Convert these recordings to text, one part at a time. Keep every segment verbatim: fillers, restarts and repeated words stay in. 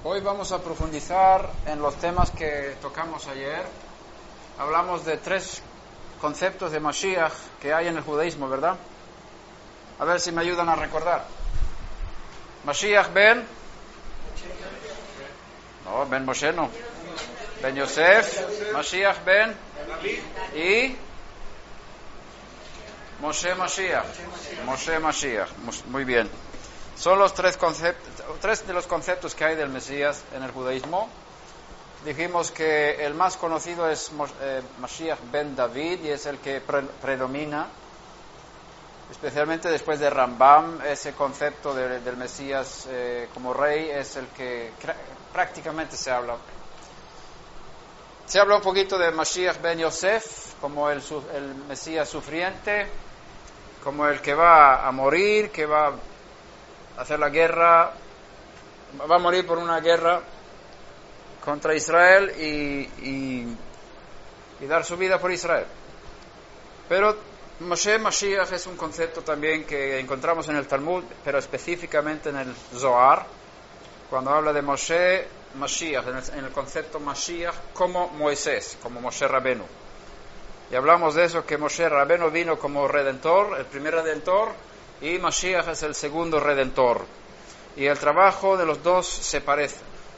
Hoy vamos a profundizar en los temas que tocamos ayer. Hablamos de tres conceptos de Mashiach que hay en el judaísmo, ¿verdad? A ver si me ayudan a recordar. Mashiach ben... No, ben Moshe no. Ben Yosef, Mashiach ben... Y... Moshe Mashiach. Moshe Mashiach. Muy bien. Son los tres conceptos, tres de los conceptos que hay del Mesías en el judaísmo. Dijimos que el más conocido es eh, Mashiach ben David, y es el que pre- predomina, especialmente después de Rambam. Ese concepto de, del Mesías eh, como rey es el que cr- prácticamente se habla. Se habla un poquito de Mashiach ben Yosef como el, el Mesías sufriente, como el que va a morir, que va a hacer la guerra, va a morir por una guerra contra Israel y, y, y dar su vida por Israel. Pero Moshe Mashiach es un concepto también que encontramos en el Talmud, pero específicamente en el Zohar, cuando habla de Moshe Mashiach, en el, en el concepto Mashiach como Moisés, como Moshe Rabenu. Y hablamos de eso, que Moshe Rabenu vino como redentor, el primer redentor, y Mashiach es el segundo redentor. Y el trabajo de los dos se parece.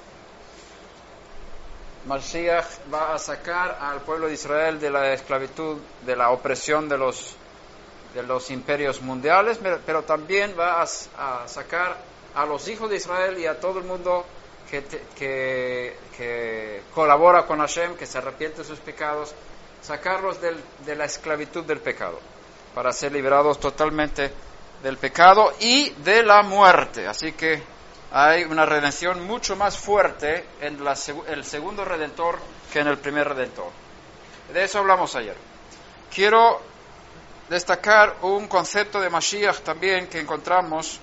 Mashiach va a sacar al pueblo de Israel de la esclavitud, de la opresión de los, de los imperios mundiales, pero también va a, a sacar a los hijos de Israel y a todo el mundo que, te, que, que colabora con Hashem, que se arrepiente de sus pecados, sacarlos del, de la esclavitud del pecado, para ser liberados totalmente del pecado y de la muerte. Así que hay una redención mucho más fuerte en la, el segundo redentor que en el primer redentor. De eso hablamos ayer. Quiero destacar un concepto de Mashiach también que encontramos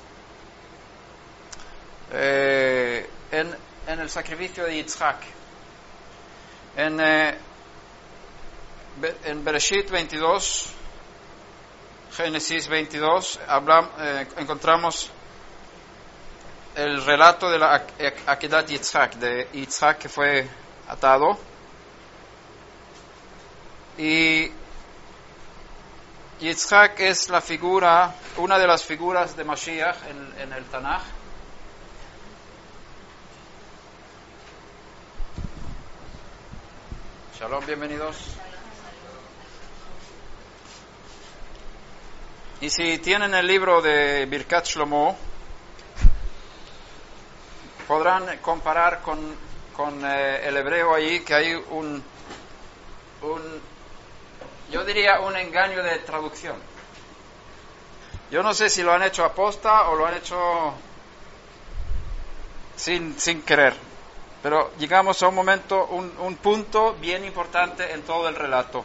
eh, en, en el sacrificio de Yitzhak. En, eh, en Bereshit veintidós, Génesis veintidós, hablamos, eh, encontramos el relato de la Akedat Yitzhak, de Yitzhak que fue atado. Y Yitzhak es la figura, una de las figuras de Mashiach en, en el Tanaj. Shalom, bienvenidos. Y si tienen el libro de Birkat Shlomo, podrán comparar con, con eh, el hebreo ahí, que hay un, un, yo diría un engaño de traducción. Yo no sé si lo han hecho aposta o lo han hecho sin, sin querer, pero llegamos a un momento, un, un punto bien importante en todo el relato.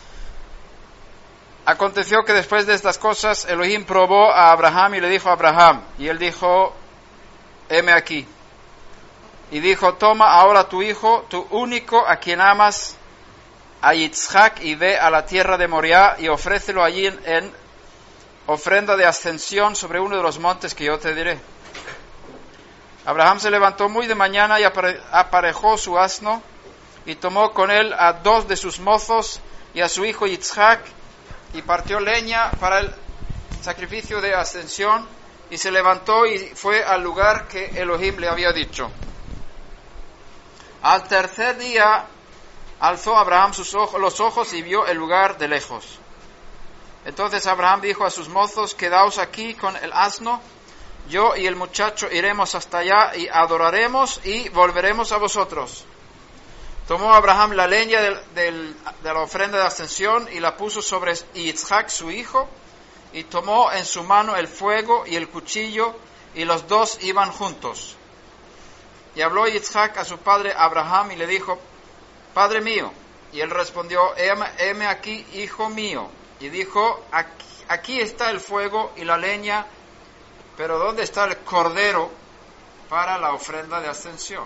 Aconteció que después de estas cosas Elohim probó a Abraham y le dijo a Abraham, y él dijo, heme aquí. Y dijo, toma ahora tu hijo, tu único, a quien amas, a Yitzhak, y ve a la tierra de Moriah y ofrécelo allí en, en ofrenda de ascensión sobre uno de los montes que yo te diré. Abraham se levantó muy de mañana y apare, aparejó su asno y tomó con él a dos de sus mozos y a su hijo Yitzhak, y partió leña para el sacrificio de ascensión, y se levantó y fue al lugar que Elohim le había dicho. Al tercer día alzó Abraham sus ojos, los ojos y vio el lugar de lejos. Entonces Abraham dijo a sus mozos, quedaos aquí con el asno, yo y el muchacho iremos hasta allá y adoraremos y volveremos a vosotros. Tomó Abraham la leña del, del, de la ofrenda de ascensión y la puso sobre Yitzhak su hijo, y tomó en su mano el fuego y el cuchillo, y los dos iban juntos. Y habló Yitzhak a su padre Abraham y le dijo, Padre mío. Y él respondió, heme, heme aquí, hijo mío. Y dijo, aquí, aquí está el fuego y la leña, pero ¿dónde está el cordero para la ofrenda de ascensión?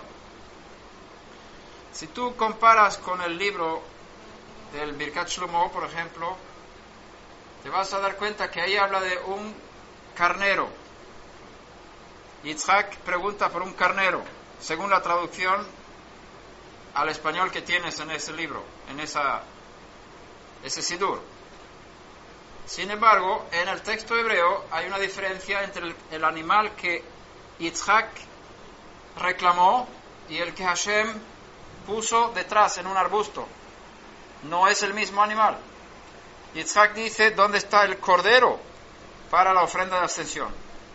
Si tú comparas con el libro del Birkat Shlomo, por ejemplo, te vas a dar cuenta que ahí habla de un carnero. Yitzhak pregunta por un carnero. según la traducción al español que tienes en ese libro, en esa, ese sidur. Sin embargo, en el texto hebreo hay una diferencia entre el, el animal que Yitzhak reclamó y el que Hashem puso detrás en un arbusto. No es el mismo animal. Yitzhak dice, ¿dónde está el cordero para la ofrenda de ascensión?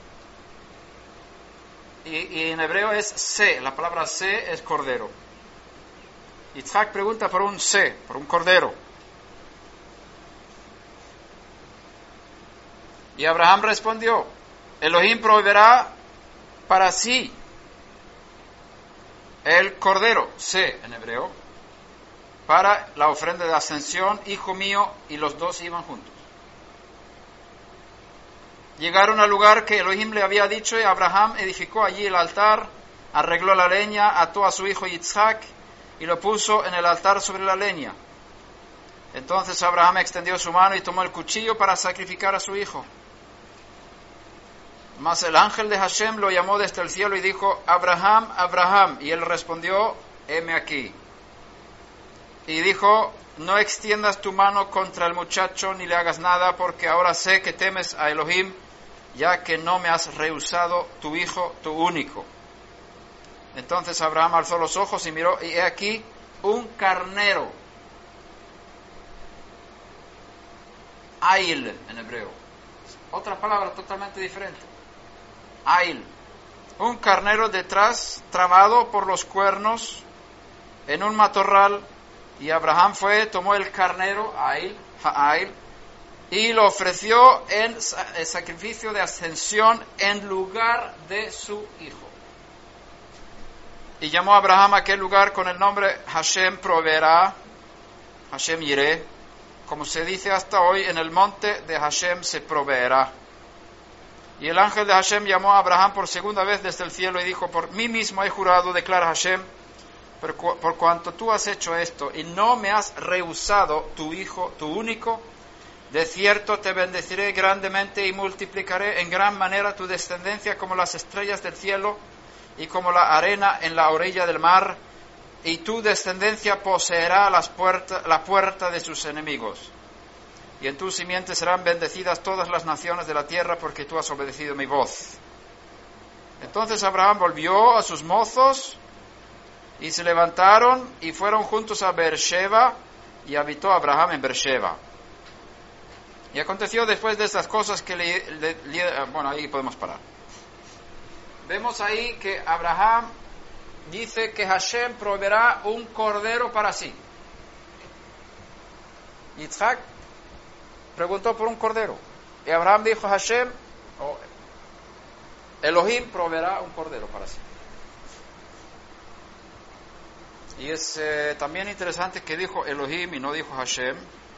Y, y en hebreo es se, la palabra se es cordero. Yitzhak pregunta por un se, por un cordero. Y Abraham respondió, Elohim proveerá para sí el cordero, se en hebreo, para la ofrenda de ascensión, hijo mío, y los dos iban juntos. Llegaron al lugar que Elohim le había dicho y Abraham edificó allí el altar, arregló la leña, ató a su hijo Yitzhak y lo puso en el altar sobre la leña. Entonces Abraham extendió su mano y tomó el cuchillo para sacrificar a su hijo. Mas el ángel de Hashem lo llamó desde el cielo y dijo, Abraham, Abraham, y él respondió, heme aquí. Y dijo, no extiendas tu mano contra el muchacho ni le hagas nada, porque ahora sé que temes a Elohim, ya que no me has rehusado tu hijo, tu único. Entonces Abraham alzó los ojos y miró, y he aquí un carnero, ail en hebreo, otra palabra totalmente diferente, ail, un carnero detrás, trabado por los cuernos, en un matorral. Y Abraham fue, tomó el carnero, ail, ha'ail, y lo ofreció en sacrificio de ascensión en lugar de su hijo. Y llamó a Abraham a aquel lugar con el nombre Hashem proveerá, Hashem Yireh, como se dice hasta hoy, en el monte de Hashem se proveerá. Y el ángel de Hashem llamó a Abraham por segunda vez desde el cielo y dijo, por mí mismo he jurado, declara Hashem, Por, cu- por cuanto tú has hecho esto y no me has rehusado tu hijo, tu único, de cierto te bendeciré grandemente y multiplicaré en gran manera tu descendencia como las estrellas del cielo y como la arena en la orilla del mar, y tu descendencia poseerá las puerta, la puerta de sus enemigos. Y en tu simiente serán bendecidas todas las naciones de la tierra, porque tú has obedecido mi voz. Entonces Abraham volvió a sus mozos, y se levantaron y fueron juntos a Beersheba, y habitó Abraham en Beersheba. Y aconteció después de estas cosas que le, le, le, bueno, ahí podemos parar. Vemos ahí que Abraham dice que Hashem proveerá un cordero para sí. Yitzhak preguntó por un cordero, y Abraham dijo, Hashem, o Elohim proveerá un cordero para sí. Y es eh, también interesante que dijo Elohim y no dijo Hashem.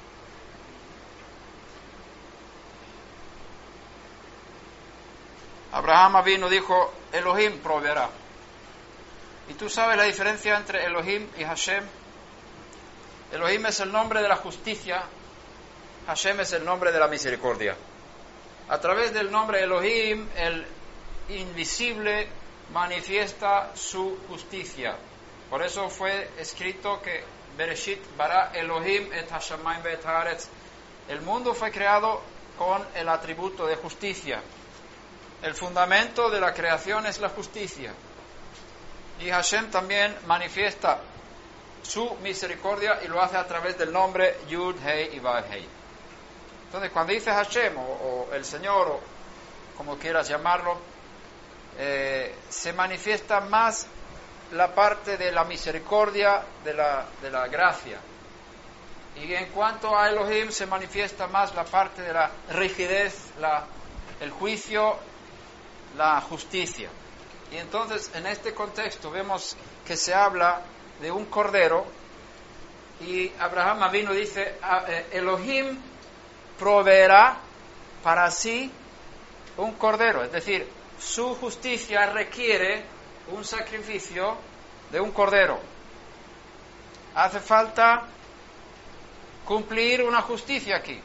Abraham vino y dijo, Elohim proveerá. ¿Y tú sabes la diferencia entre Elohim y Hashem? Elohim es el nombre de la justicia, Hashem es el nombre de la misericordia. A través del nombre Elohim, el invisible manifiesta su justicia. Por eso fue escrito que Bereshit bara Elohim et hashamayim ve'et haaretz. El mundo fue creado con el atributo de justicia. El fundamento de la creación es la justicia. Y Hashem también manifiesta su misericordia y lo hace a través del nombre Yud, Hei y Vav Hei. Entonces, cuando dice Hashem o, o el Señor o como quieras llamarlo, eh, se manifiesta más la parte de la misericordia, de la, de la gracia. Y en cuanto a Elohim, se manifiesta más la parte de la rigidez, la, el juicio, la justicia. Y entonces, en este contexto, vemos que se habla de un cordero, y Abraham vino y dice, Elohim proveerá para sí un cordero, es decir, su justicia requiere un sacrificio de un cordero. Hace falta cumplir una justicia aquí.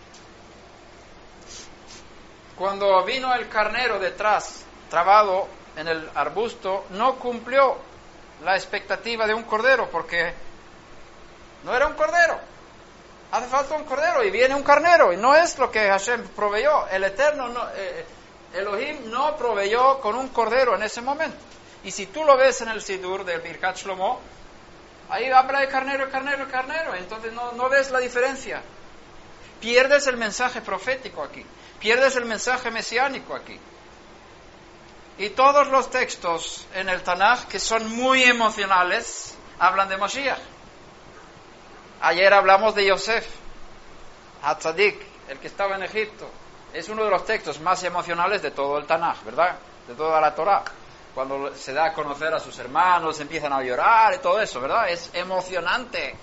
Cuando vino el carnero detrás, trabado en el arbusto no cumplió la expectativa de un cordero, porque no era un cordero. Hace falta un cordero y viene un carnero, y no es lo que Hashem proveyó. El Eterno, no, eh, Elohim no proveyó con un cordero en ese momento. Y si tú lo ves en el Sidur del Birkat Shlomo, ahí habla de carnero, carnero, carnero, entonces no, no ves la diferencia. Pierdes el mensaje profético aquí, pierdes el mensaje mesiánico aquí. Y todos los textos en el Tanaj que son muy emocionales hablan de Mashiach. Ayer hablamos de Yosef, Hatzadik, el que estaba en Egipto. Es uno de los textos más emocionales de todo el Tanaj, ¿verdad? De toda la Torá. Cuando se da a conocer a sus hermanos, empiezan a llorar y todo eso, ¿verdad? Es emocionante.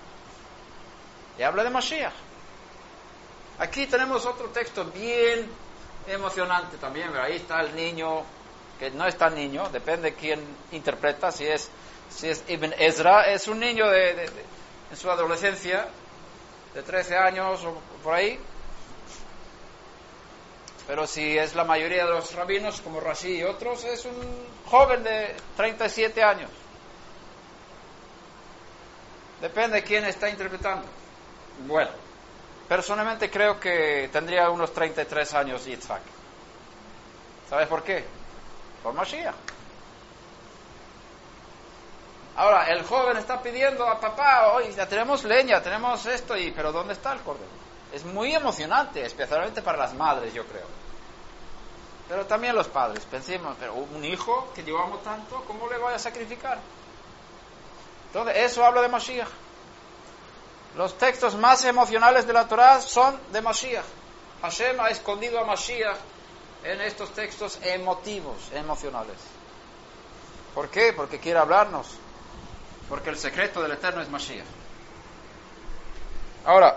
Y habla de Mashiach. Aquí tenemos otro texto bien emocionante también, ¿verdad? Ahí está el niño, que no es tan niño, depende de quién interpreta. Si es, si es Ibn Ezra, es un niño de, de, de, en su adolescencia, de trece años o por ahí. Pero si es la mayoría de los rabinos, como Rashi y otros, es un joven de treinta y siete años. Depende de quién está interpretando. Bueno, personalmente creo que tendría unos treinta y tres años Yitzhak. ¿Sabes por qué? Por Mashiach. Ahora, el joven está pidiendo a papá, hoy ya tenemos leña, tenemos esto, y pero ¿dónde está el cordero? Es muy emocionante, especialmente para las madres, yo creo. Pero también los padres. Pensemos, pero un hijo que llevamos tanto, ¿cómo le voy a sacrificar? Entonces, eso habla de Mashiach. Los textos más emocionales de la Torá son de Mashiach. Hashem ha escondido a Mashiach en estos textos emotivos, emocionales. ¿Por qué? Porque quiere hablarnos. Porque el secreto del Eterno es Mashiach. Ahora,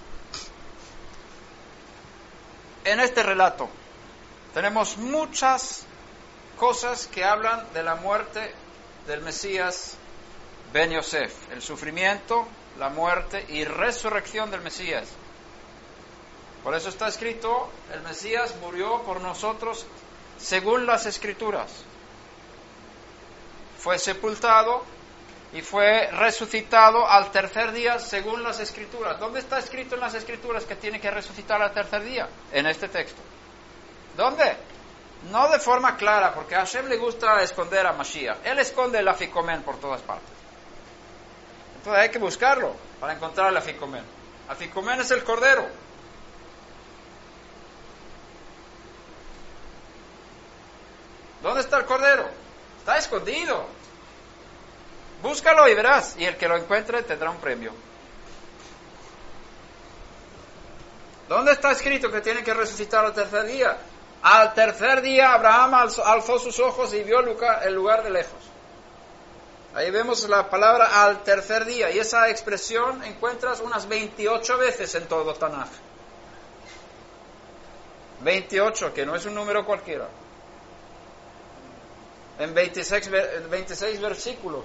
en este relato tenemos muchas cosas que hablan de la muerte del Mesías Ben Yosef, el sufrimiento, la muerte y resurrección del Mesías. Por eso está escrito, el Mesías murió por nosotros según las Escrituras. Fue sepultado y fue resucitado al tercer día según las Escrituras. ¿Dónde está escrito en las Escrituras que tiene que resucitar al tercer día? En este texto. ¿Dónde? No de forma clara, porque a Hashem le gusta esconder a Mashiach. Él esconde el Afikomen por todas partes. Entonces hay que buscarlo para encontrar el Afikomen. Afikomen es el Cordero. ¿Dónde está el Cordero? Está escondido. Búscalo y verás, y el que lo encuentre tendrá un premio. ¿Dónde está escrito que tiene que resucitar al tercer día? Al tercer día Abraham alzó sus ojos y vio el lugar de lejos. Ahí vemos la palabra al tercer día, y esa expresión encuentras unas veintiocho veces en todo Tanaj. veintiocho, que no es un número cualquiera. En veintiséis, veintiséis versículos.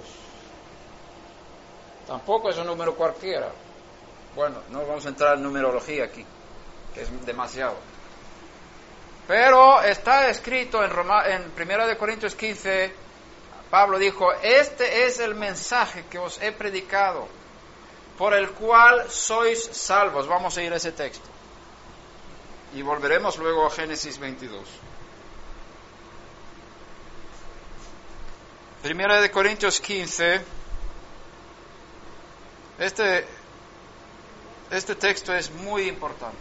Tampoco es un número cualquiera. Bueno, no vamos a entrar en numerología aquí, que es demasiado. Pero está escrito en, Roma, en primera de Corintios quince, Pablo dijo, este es el mensaje que os he predicado, por el cual sois salvos. Vamos a ir a ese texto. Y volveremos luego a Génesis veintidós. Primera de Corintios quince. Este, este texto es muy importante.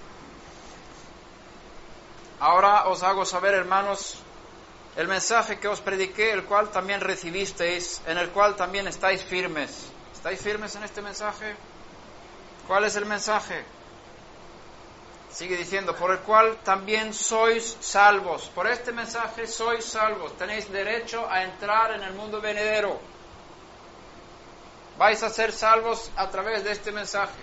Ahora os hago saber, hermanos, el mensaje que os prediqué, el cual también recibisteis, en el cual también estáis firmes. ¿Estáis firmes en este mensaje? ¿Cuál es el mensaje? Sigue diciendo, por el cual también sois salvos. Por este mensaje sois salvos. Tenéis derecho a entrar en el mundo venidero. Vais a ser salvos a través de este mensaje.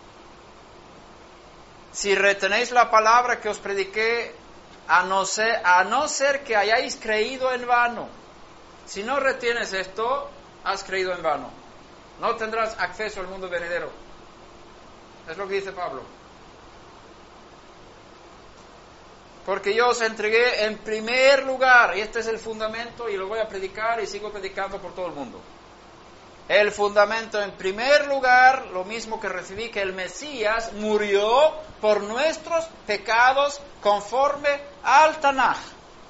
Si retenéis la palabra que os prediqué, a no ser, a no ser que hayáis creído en vano. Si no retienes esto, has creído en vano. No tendrás acceso al mundo venidero. Es lo que dice Pablo. Porque yo os entregué en primer lugar, y este es el fundamento, y lo voy a predicar y sigo predicando por todo el mundo. El fundamento, en primer lugar, lo mismo que recibí, que el Mesías murió por nuestros pecados conforme al Tanaj.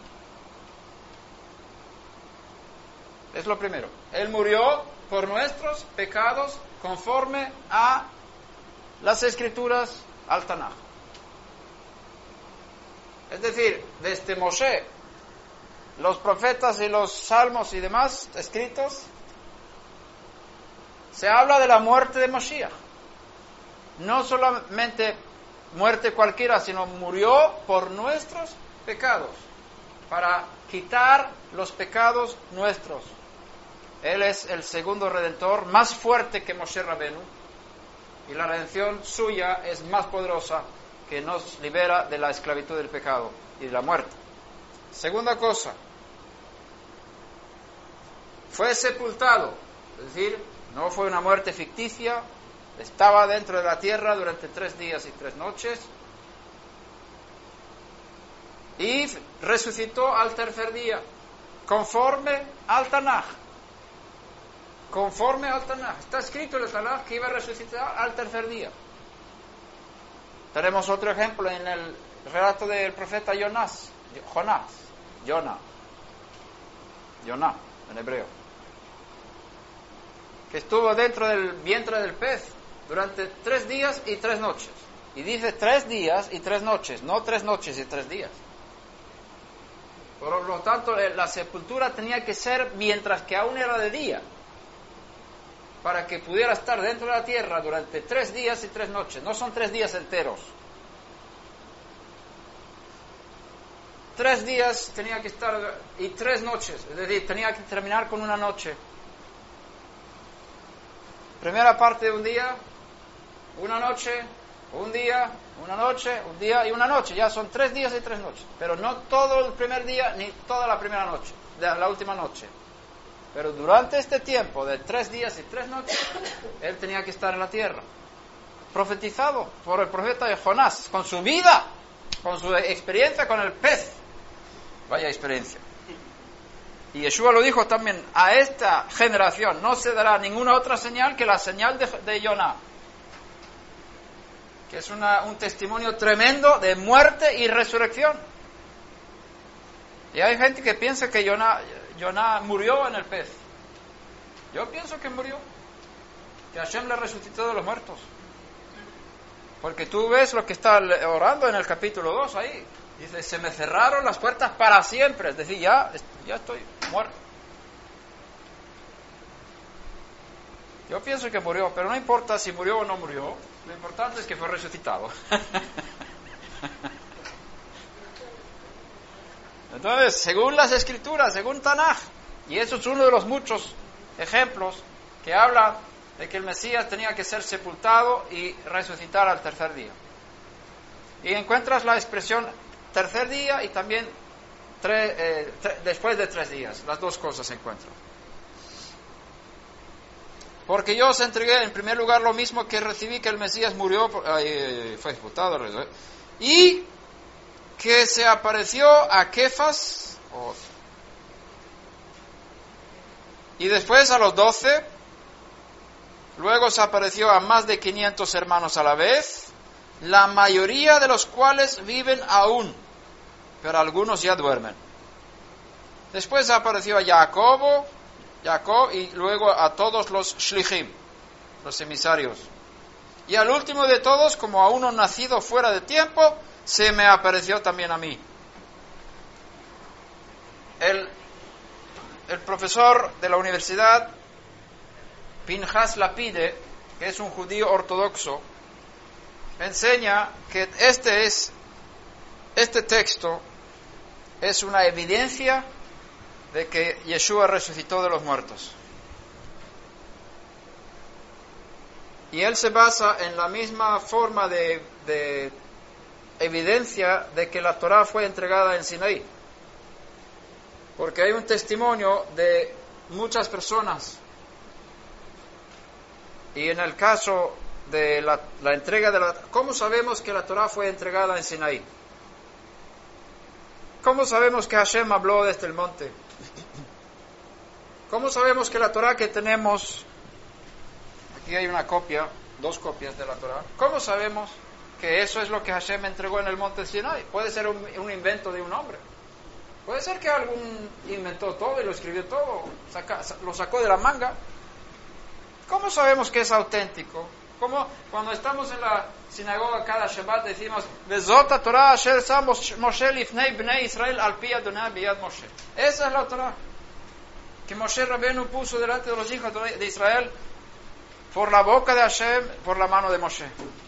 Es lo primero. Él murió por nuestros pecados conforme a las Escrituras, al Tanaj. Es decir, desde Moshe, los profetas y los salmos y demás escritos, se habla de la muerte de Mashiach. No solamente muerte cualquiera, sino murió por nuestros pecados, para quitar los pecados nuestros. Él es el segundo redentor, más fuerte que Moshe Rabenu, y la redención suya es más poderosa, que nos libera de la esclavitud del pecado y de la muerte. Segunda cosa, fue sepultado, es decir, no fue una muerte ficticia, estaba dentro de la tierra durante tres días y tres noches, y resucitó al tercer día, conforme al Tanaj. Conforme al Tanaj. Está escrito en el Tanaj que iba a resucitar al tercer día. Tenemos otro ejemplo en el relato del profeta Jonás, Jonás, Jonah, Jonah, en hebreo, que estuvo dentro del vientre del pez durante tres días y tres noches. Y dice tres días y tres noches, no tres noches y tres días. Por lo tanto, la sepultura tenía que ser mientras que aún era de día, para que pudiera estar dentro de la tierra durante tres días y tres noches. No son tres días enteros. Tres días tenía que estar y tres noches, es decir, tenía que terminar con una noche. Primera parte de un día, una noche, un día, una noche, un día y una noche. Ya son tres días y tres noches. Pero no todo el primer día ni toda la primera noche, la última noche. Pero durante este tiempo de tres días y tres noches, él tenía que estar en la tierra. Profetizado por el profeta de Jonás, con su vida, con su experiencia con el pez. Vaya experiencia. Y Yeshua lo dijo también, a esta generación no se dará ninguna otra señal que la señal de, de Jonah, que es una, un testimonio tremendo de muerte y resurrección. Y hay gente que piensa que Jonah, Jonah murió en el pez. Yo pienso que murió, que Hashem le resucitó de los muertos. Porque tú ves lo que está orando en el capítulo dos ahí. Dice, se me cerraron las puertas para siempre. Es decir, ya, ya estoy muerto. Yo pienso que murió, pero no importa si murió o no murió. Lo importante es que fue resucitado. Entonces, según las Escrituras, según Tanaj, y eso es uno de los muchos ejemplos que habla de que el Mesías tenía que ser sepultado y resucitar al tercer día. Y encuentras la expresión tercer día y también tre, eh, tre, después de tres días. Las dos cosas se encuentran. Porque yo os entregué en primer lugar lo mismo que recibí, que el Mesías murió, eh, fue ejecutado, y que se apareció a Kefas, oh, y después a los doce, luego se apareció a más de quinientos hermanos a la vez, la mayoría de los cuales viven aún, pero algunos ya duermen. Después apareció a Jacobo, Jacob, y luego a todos los shlichim, los emisarios. Y al último de todos, como a uno nacido fuera de tiempo, se me apareció también a mí. El, el profesor de la universidad, Pinchas Lapide, que es un judío ortodoxo, enseña que este es este texto es una evidencia de que Yeshua resucitó de los muertos. Y él se basa en la misma forma de, de evidencia de que la Torá fue entregada en Sinaí. Porque hay un testimonio de muchas personas. Y en el caso de la, la entrega de la... ¿Cómo sabemos que la Torá fue entregada en Sinaí? ¿cómo sabemos que Hashem habló desde el monte? ¿Cómo sabemos que la Torah que tenemos, aquí hay una copia, dos copias de la Torah, ¿cómo sabemos que eso es lo que Hashem entregó en el monte Sinai? Puede ser un, un invento de un hombre. Puede ser que algún inventó todo y lo escribió todo, saca, lo sacó de la manga. ¿Cómo sabemos que es auténtico? ¿Cómo cuando estamos en la sinagoga cada Shabbat decimos Vezot Torah asher sa Moshe lifnei bnei Israel al pi Adonai biyad Moshe? Esa es la Torah que Moshe Rabenu puso delante de los hijos de Israel por la boca de Hashem, por la mano de Moshe.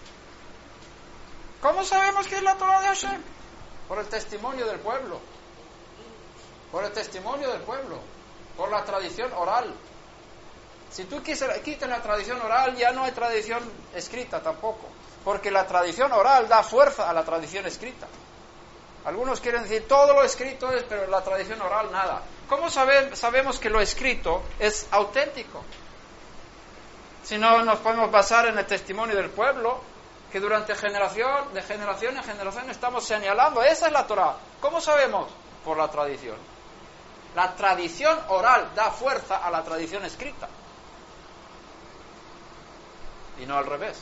¿Cómo sabemos que es la Torah de Hashem? Por el testimonio del pueblo. Por el testimonio del pueblo. Por la tradición oral. Si tú quitas la tradición oral, ya no hay tradición escrita tampoco. Porque la tradición oral da fuerza a la tradición escrita. Algunos quieren decir, todo lo escrito es, pero la tradición oral nada. ¿Cómo sabe, sabemos que lo escrito es auténtico? Si no nos podemos basar en el testimonio del pueblo, que durante generación, de generación en generación estamos señalando, esa es la Torah. ¿Cómo sabemos? Por la tradición. La tradición oral da fuerza a la tradición escrita. Y no al revés.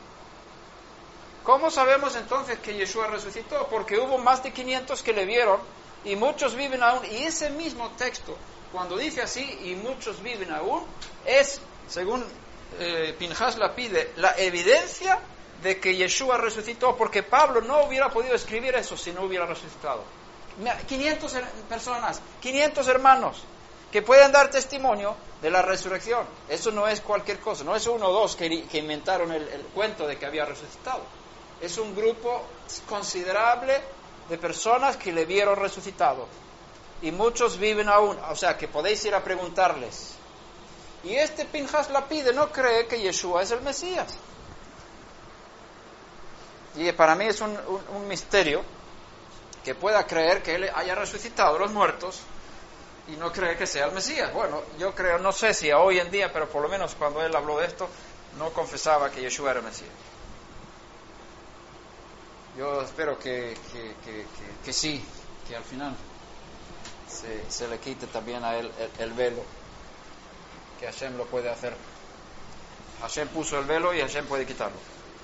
¿Cómo sabemos entonces que Yeshua resucitó? Porque hubo más de quinientos que le vieron y muchos viven aún. Y ese mismo texto, cuando dice así, y muchos viven aún, es, según eh, Pinhas la pide, la evidencia de que Yeshua resucitó, porque Pablo no hubiera podido escribir eso si no hubiera resucitado. quinientas personas, quinientos hermanos que pueden dar testimonio de la resurrección. Eso no es cualquier cosa, no es uno o dos que, que inventaron el, el cuento de que había resucitado. Es un grupo considerable de personas que le vieron resucitado. Y muchos viven aún, o sea que podéis ir a preguntarles. Y este Pinhas la pide, no cree que Yeshua es el Mesías. Y para mí es un, un, un misterio que pueda creer que él haya resucitado a los muertos y no cree que sea el Mesías. Bueno, yo creo, no sé si hoy en día, pero por lo menos cuando él habló de esto, no confesaba que Yeshua era el Mesías. Yo espero que, que, que, que, que sí, que al final se, se le quite también a él el, el velo, que Hashem lo puede hacer. Hashem puso el velo y Hashem puede quitarlo.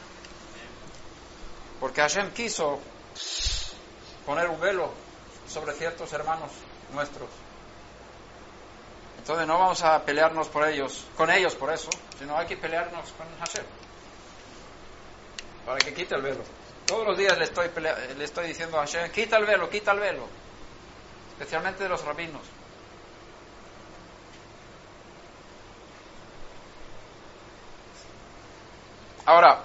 Porque Hashem quiso poner un velo sobre ciertos hermanos nuestros. Entonces no vamos a pelearnos por ellos, con ellos por eso, sino hay que pelearnos con Hashem para que quite el velo. Todos los días le estoy pelea- le estoy diciendo a Hashem, quita el velo, quita el velo, especialmente de los rabinos. Ahora,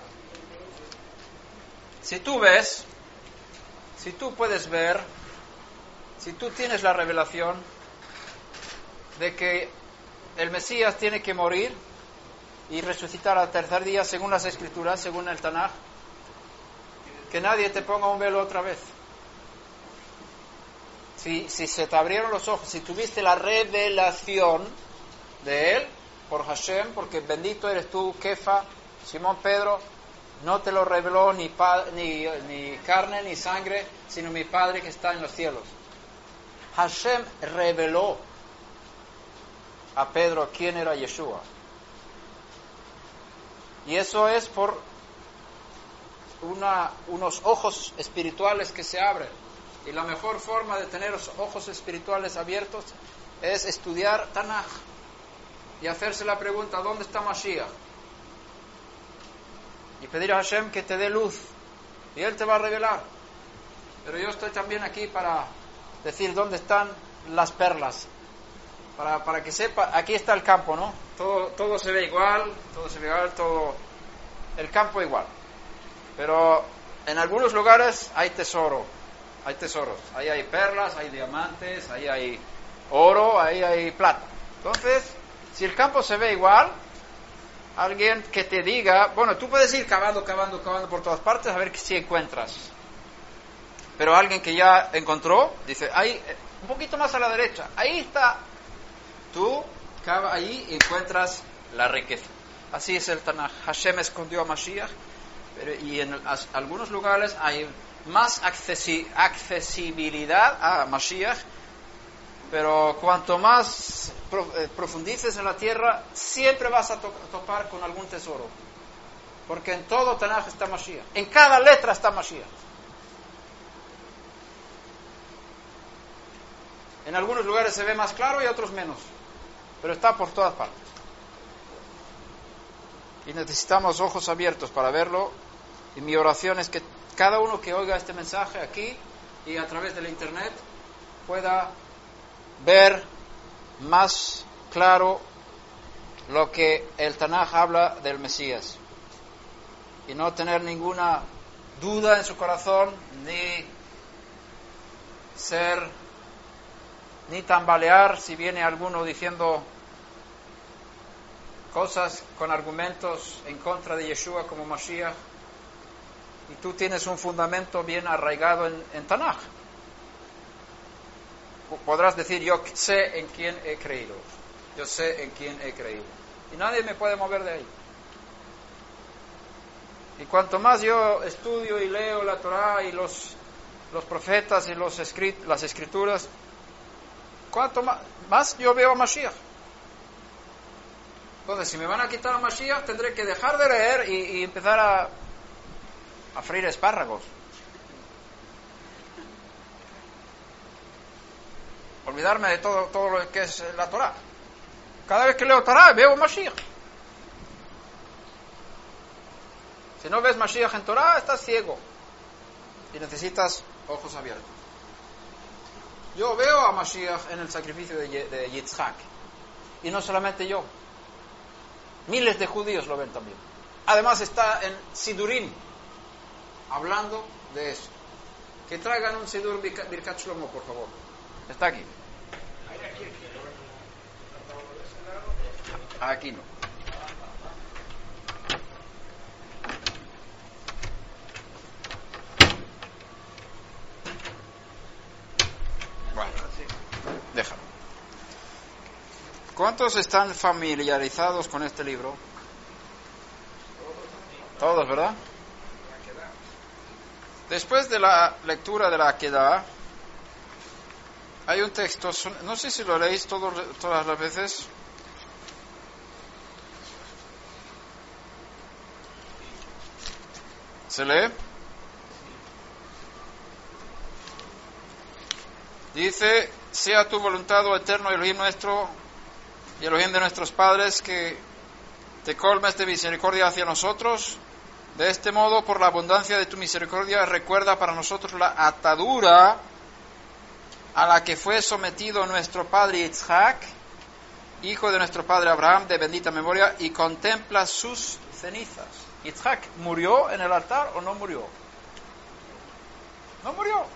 si tú ves, si tú puedes ver, si tú tienes la revelación de que el Mesías tiene que morir y resucitar al tercer día según las Escrituras, según el Tanaj, que nadie te ponga un velo otra vez. Si, si se te abrieron los ojos, si tuviste la revelación de Él por Hashem, porque bendito eres tú, Kefa, Simón Pedro, no te lo reveló ni, pa, ni, ni carne ni sangre, sino mi Padre que está en los cielos. Hashem reveló a Pedro quién era Yeshua. Y eso es por una, unos ojos espirituales que se abren. Y la mejor forma de tener los ojos espirituales abiertos es estudiar Tanaj y hacerse la pregunta, ¿dónde está Mashiach? Y pedir a Hashem que te dé luz y Él te va a revelar. Pero yo estoy también aquí para decir dónde están las perlas, para, para que sepa, aquí está el campo, ¿no? Todo, todo se ve igual, todo se ve igual, todo, el campo igual. Pero en algunos lugares hay tesoro, hay tesoros, ahí hay perlas, hay diamantes, ahí hay oro, ahí hay plata. Entonces, si el campo se ve igual, alguien que te diga, bueno, tú puedes ir cavando, cavando, cavando por todas partes a ver si encuentras. Pero alguien que ya encontró, dice, ahí, un poquito más a la derecha, ahí está. Tú cava ahí y encuentras la riqueza. Así es el Tanaj. Hashem escondió a Mashiach, pero, y en as, algunos lugares hay más accesi- accesibilidad a Mashiach, pero cuanto más pro- eh, profundices en la tierra, siempre vas a to- topar con algún tesoro. Porque en todo Tanaj está Mashiach. En cada letra está Mashiach. En algunos lugares se ve más claro y otros menos. Pero está por todas partes. Y necesitamos ojos abiertos para verlo. Y mi oración es que cada uno que oiga este mensaje aquí y a través del internet pueda ver más claro lo que el Tanaj habla del Mesías. Y no tener ninguna duda en su corazón, ni ser, ni tambalear si viene alguno diciendo cosas con argumentos en contra de Yeshua como Mashiach, y tú tienes un fundamento bien arraigado en, en Tanaj. Podrás decir, yo sé en quién he creído, yo sé en quién he creído, y nadie me puede mover de ahí. Y cuanto más yo estudio y leo la Torá y los, los profetas y los escrit, las escrituras, cuanto más, más yo veo a Mashiach. Entonces, si me van a quitar a Mashiach, tendré que dejar de leer y, y empezar a, a freír espárragos. Olvidarme de todo, todo lo que es la Torá. Cada vez que leo Torá, veo Mashiach. Si no ves Mashiach en Torah, estás ciego y necesitas ojos abiertos. Yo veo a Mashiach en el sacrificio de, de Yitzhak, y no solamente yo, miles de judíos lo ven también. Además está en Sidurim hablando de eso. Que traigan un Sidur Birkat Shlomo, por favor. Está aquí. Aquí no. Bueno, déjalo. ¿Cuántos están familiarizados con este libro? Todos, ¿verdad? Después de la lectura de la Akedah, hay un texto, no sé si lo leéis todos, todas las veces. ¿Se lee? Dice, sea tu voluntad, oh eterno Elohim nuestro y Elohim de nuestros padres, que te colmes de misericordia hacia nosotros. De este modo, por la abundancia de tu misericordia, recuerda para nosotros la atadura a la que fue sometido nuestro padre Yitzhak, hijo de nuestro padre Abraham, de bendita memoria, y contempla sus cenizas. ¿Yitzhak murió en el altar o no murió? No murió.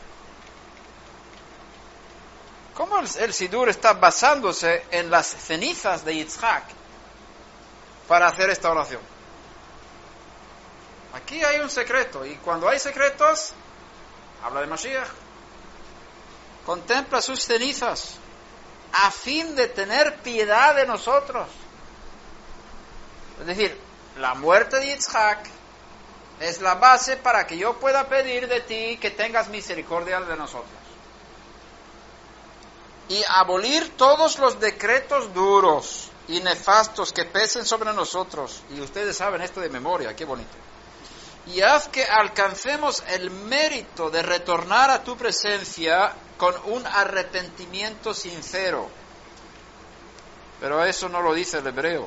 ¿Cómo el, el Sidur está basándose en las cenizas de Yitzhak para hacer esta oración? Aquí hay un secreto, y cuando hay secretos, habla de Mashiach. Contempla sus cenizas a fin de tener piedad de nosotros. Es decir, la muerte de Yitzhak es la base para que yo pueda pedir de ti que tengas misericordia de nosotros. Y abolir todos los decretos duros y nefastos que pesen sobre nosotros. Y ustedes saben esto de memoria, qué bonito. Y haz que alcancemos el mérito de retornar a tu presencia con un arrepentimiento sincero. Pero eso no lo dice el hebreo.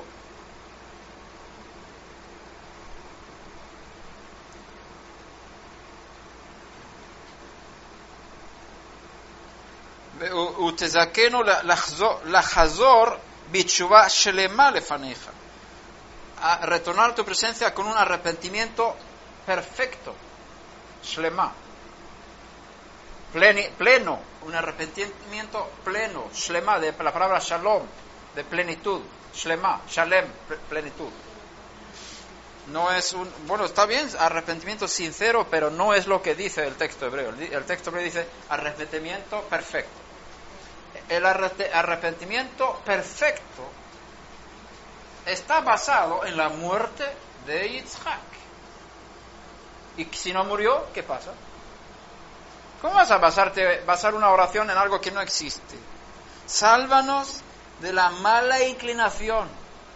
Utezakenu lachazor bitshuva shelema lefaneja. A retornar a tu presencia con un arrepentimiento perfecto, shlema, Pleni, pleno, un arrepentimiento pleno, shlema, de la palabra shalom, de plenitud, shlema, shalem, plenitud. No es un, bueno, está bien, arrepentimiento sincero, pero no es lo que dice el texto hebreo. El texto hebreo dice arrepentimiento perfecto. El arrepentimiento perfecto está basado en la muerte de Yitzhak. Y si no murió, ¿qué pasa? ¿Cómo vas a basarte, basar una oración en algo que no existe? Sálvanos de la mala inclinación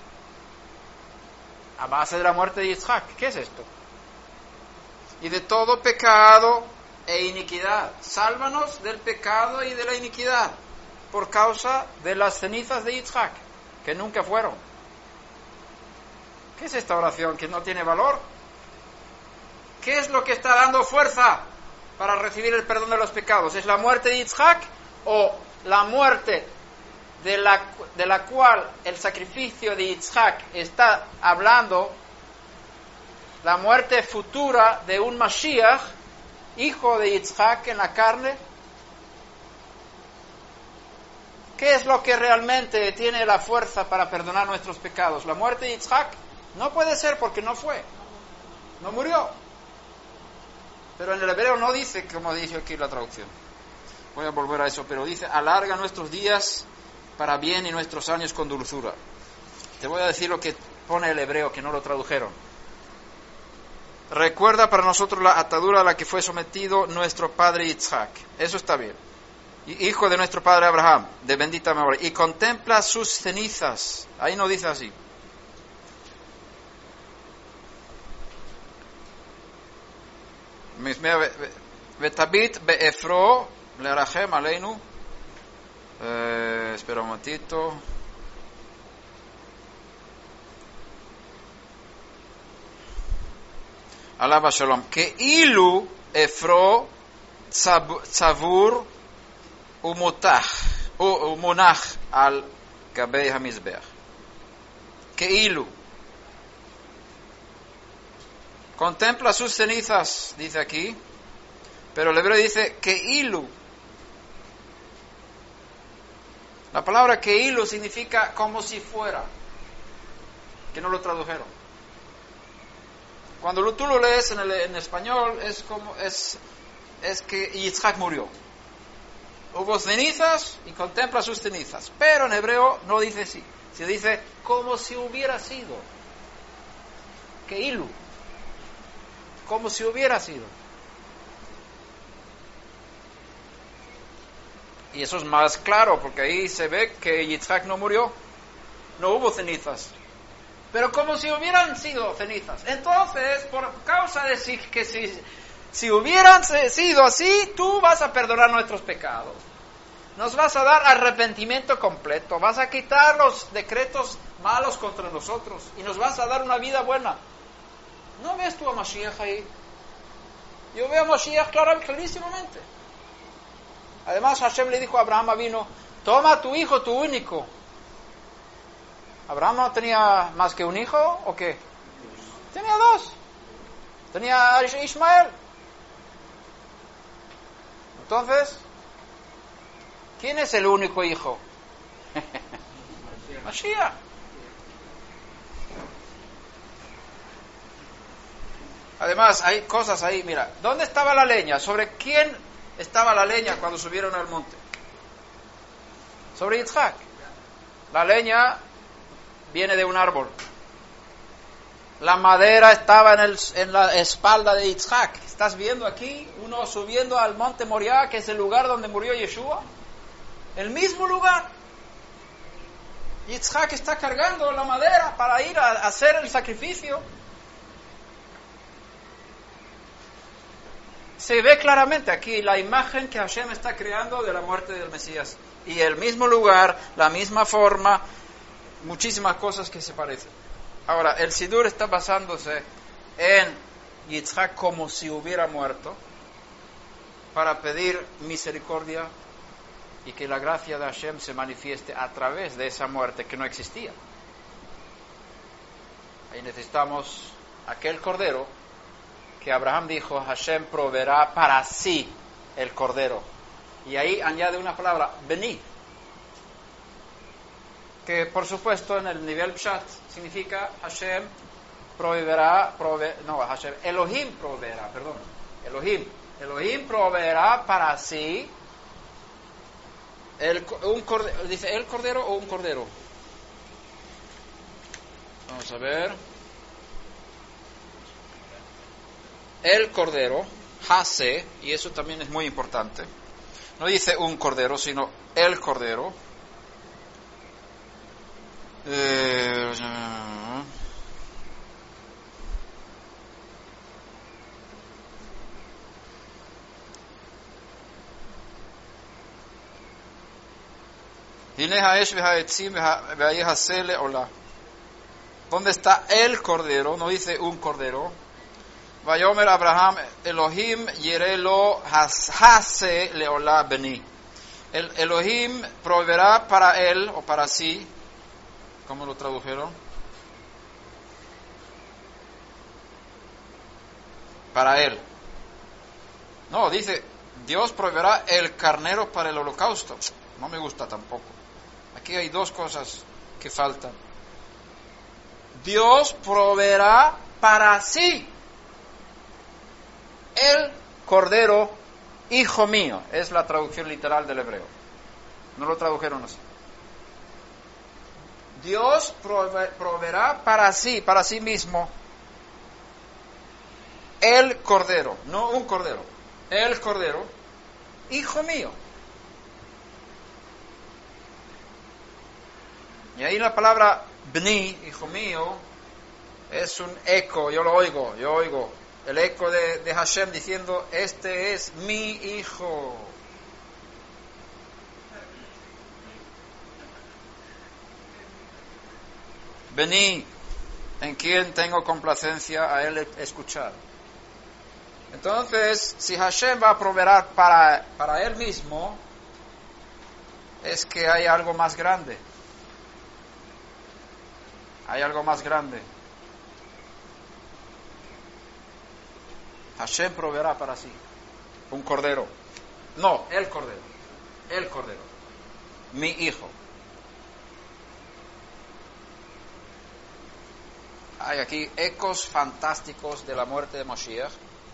a base de la muerte de Yitzhak. ¿Qué es esto? Y de todo pecado e iniquidad. Sálvanos del pecado y de la iniquidad por causa de las cenizas de Yitzhak, que nunca fueron. ¿Qué es esta oración que no tiene valor? ¿Qué es lo que está dando fuerza para recibir el perdón de los pecados? ¿Es la muerte de Yitzhak o la muerte de la, de la cual el sacrificio de Yitzhak está hablando? La muerte futura de un Mashiach, hijo de Yitzhak en la carne. ¿Qué es lo que realmente tiene la fuerza para perdonar nuestros pecados? ¿La muerte de Yitzhak? No puede ser porque no fue, no murió. Pero en el hebreo no dice como dice aquí la traducción. Voy a volver a eso, pero dice, alarga nuestros días para bien y nuestros años con dulzura. Te voy a decir lo que pone el hebreo, que no lo tradujeron. Recuerda para nosotros la atadura a la que fue sometido nuestro padre Yitzhak. Eso está bien. Hijo de nuestro padre Abraham, de bendita memoria. Y contempla sus cenizas. Ahí no dice así. Vetabit beefro lerachem aleinu. Espera un momentito. Alaba Shalom. Que ilu efro tzavur umutach umunach al gabei hamizbeach. Que ilu. Contempla sus cenizas, dice aquí, pero el hebreo dice que ilu. La palabra que ilu significa como si fuera, que no lo tradujeron. Cuando tú lo lees en, el, en español es como es, es que Yitzhak murió. Hubo cenizas y contempla sus cenizas, pero en hebreo no dice así, se dice como si hubiera sido. Que ilu. Como si hubiera sido. Y eso es más claro, porque ahí se ve que Yitzhak no murió, no hubo cenizas, pero como si hubieran sido cenizas. Entonces, por causa de si, que si, si hubieran sido así, tú vas a perdonar nuestros pecados, nos vas a dar arrepentimiento completo, vas a quitar los decretos malos contra nosotros y nos vas a dar una vida buena. ¿No ves tú a Mashiach ahí? Yo veo a Mashiach claro, clarísimamente. Además, Hashem le dijo a Abraham, vino, toma a tu hijo, tu único. ¿Abraham no tenía más que un hijo o qué? Tenía dos. Tenía a Ismael. Entonces, ¿quién es el único hijo? Mashiach. Además, hay cosas ahí, mira, ¿dónde estaba la leña? ¿Sobre quién estaba la leña cuando subieron al monte? Sobre Yitzhak. La leña viene de un árbol. La madera estaba en, el, en la espalda de Yitzhak. ¿Estás viendo aquí uno subiendo al monte Moriah, que es el lugar donde murió Yeshua? El mismo lugar. Yitzhak está cargando la madera para ir a, a hacer el sacrificio. Se ve claramente aquí la imagen que Hashem está creando de la muerte del Mesías. Y el mismo lugar, la misma forma, muchísimas cosas que se parecen. Ahora, el Sidur está basándose en Yitzhak como si hubiera muerto, para pedir misericordia y que la gracia de Hashem se manifieste a través de esa muerte que no existía. Ahí necesitamos aquel cordero que Abraham dijo, Hashem proveerá para sí el cordero. Y ahí añade una palabra, venid, que por supuesto en el nivel Pshat significa Hashem proveerá, prove, no, Hashem, Elohim proveerá, perdón, Elohim, Elohim proveerá para sí el, un cordero, dice el cordero o un cordero. Vamos a ver. El cordero, Hase, y eso también es muy importante. No dice un cordero, sino el cordero. Eh, ¿Dónde está el cordero? No dice un cordero. Vayomer Abraham Elohim Yerelo Hase Leola Beni. El Elohim proveerá para él o para sí. ¿Cómo lo tradujeron? Para él. No, dice Dios proveerá el carnero para el holocausto. No me gusta tampoco. Aquí hay dos cosas que faltan. Dios proveerá para sí el cordero, hijo mío. Es la traducción literal del hebreo. No lo tradujeron así. Dios prove- proveerá para sí, para sí mismo, el cordero, no un cordero, el cordero, hijo mío. Y ahí la palabra bni, hijo mío, es un eco, yo lo oigo, yo oigo, el eco de, de Hashem diciendo, este es mi hijo. Bni, en quien tengo complacencia a él escuchar. Entonces, si Hashem va a proveer para, para él mismo, es que hay algo más grande. Hay algo más grande. Hashem proveerá para sí un cordero. No, el cordero. El cordero. Mi hijo. Hay aquí ecos fantásticos de la muerte de Moshiach.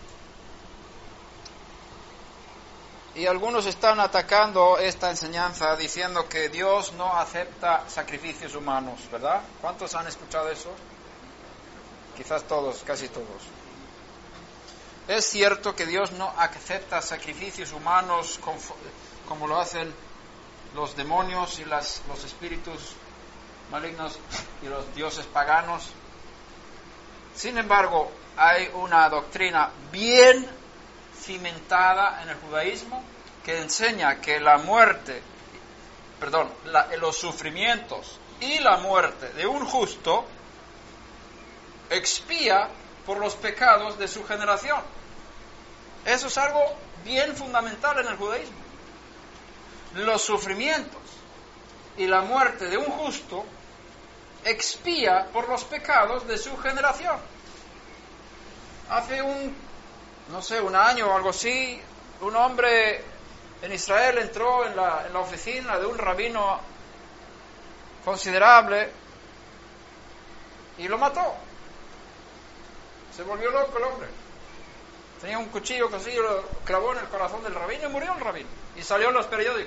Y algunos están atacando esta enseñanza diciendo que Dios no acepta sacrificios humanos, ¿verdad? ¿Cuántos han escuchado eso? Quizás todos, casi todos. Es cierto que Dios no acepta sacrificios humanos como lo hacen los demonios y las, los espíritus malignos y los dioses paganos. Sin embargo, hay una doctrina bien cimentada en el judaísmo que enseña que la muerte, perdón, la, los sufrimientos y la muerte de un justo expía por los pecados de su generación. Eso es algo bien fundamental en el judaísmo. Los sufrimientos y la muerte de un justo expía por los pecados de su generación. Hace un, no sé, un año o algo así, un hombre en Israel entró en la, en la oficina de un rabino considerable y lo mató. Se volvió loco el hombre. Tenía un cuchillo que así lo clavó en el corazón del rabino y murió el rabino. Y salió en los periódicos.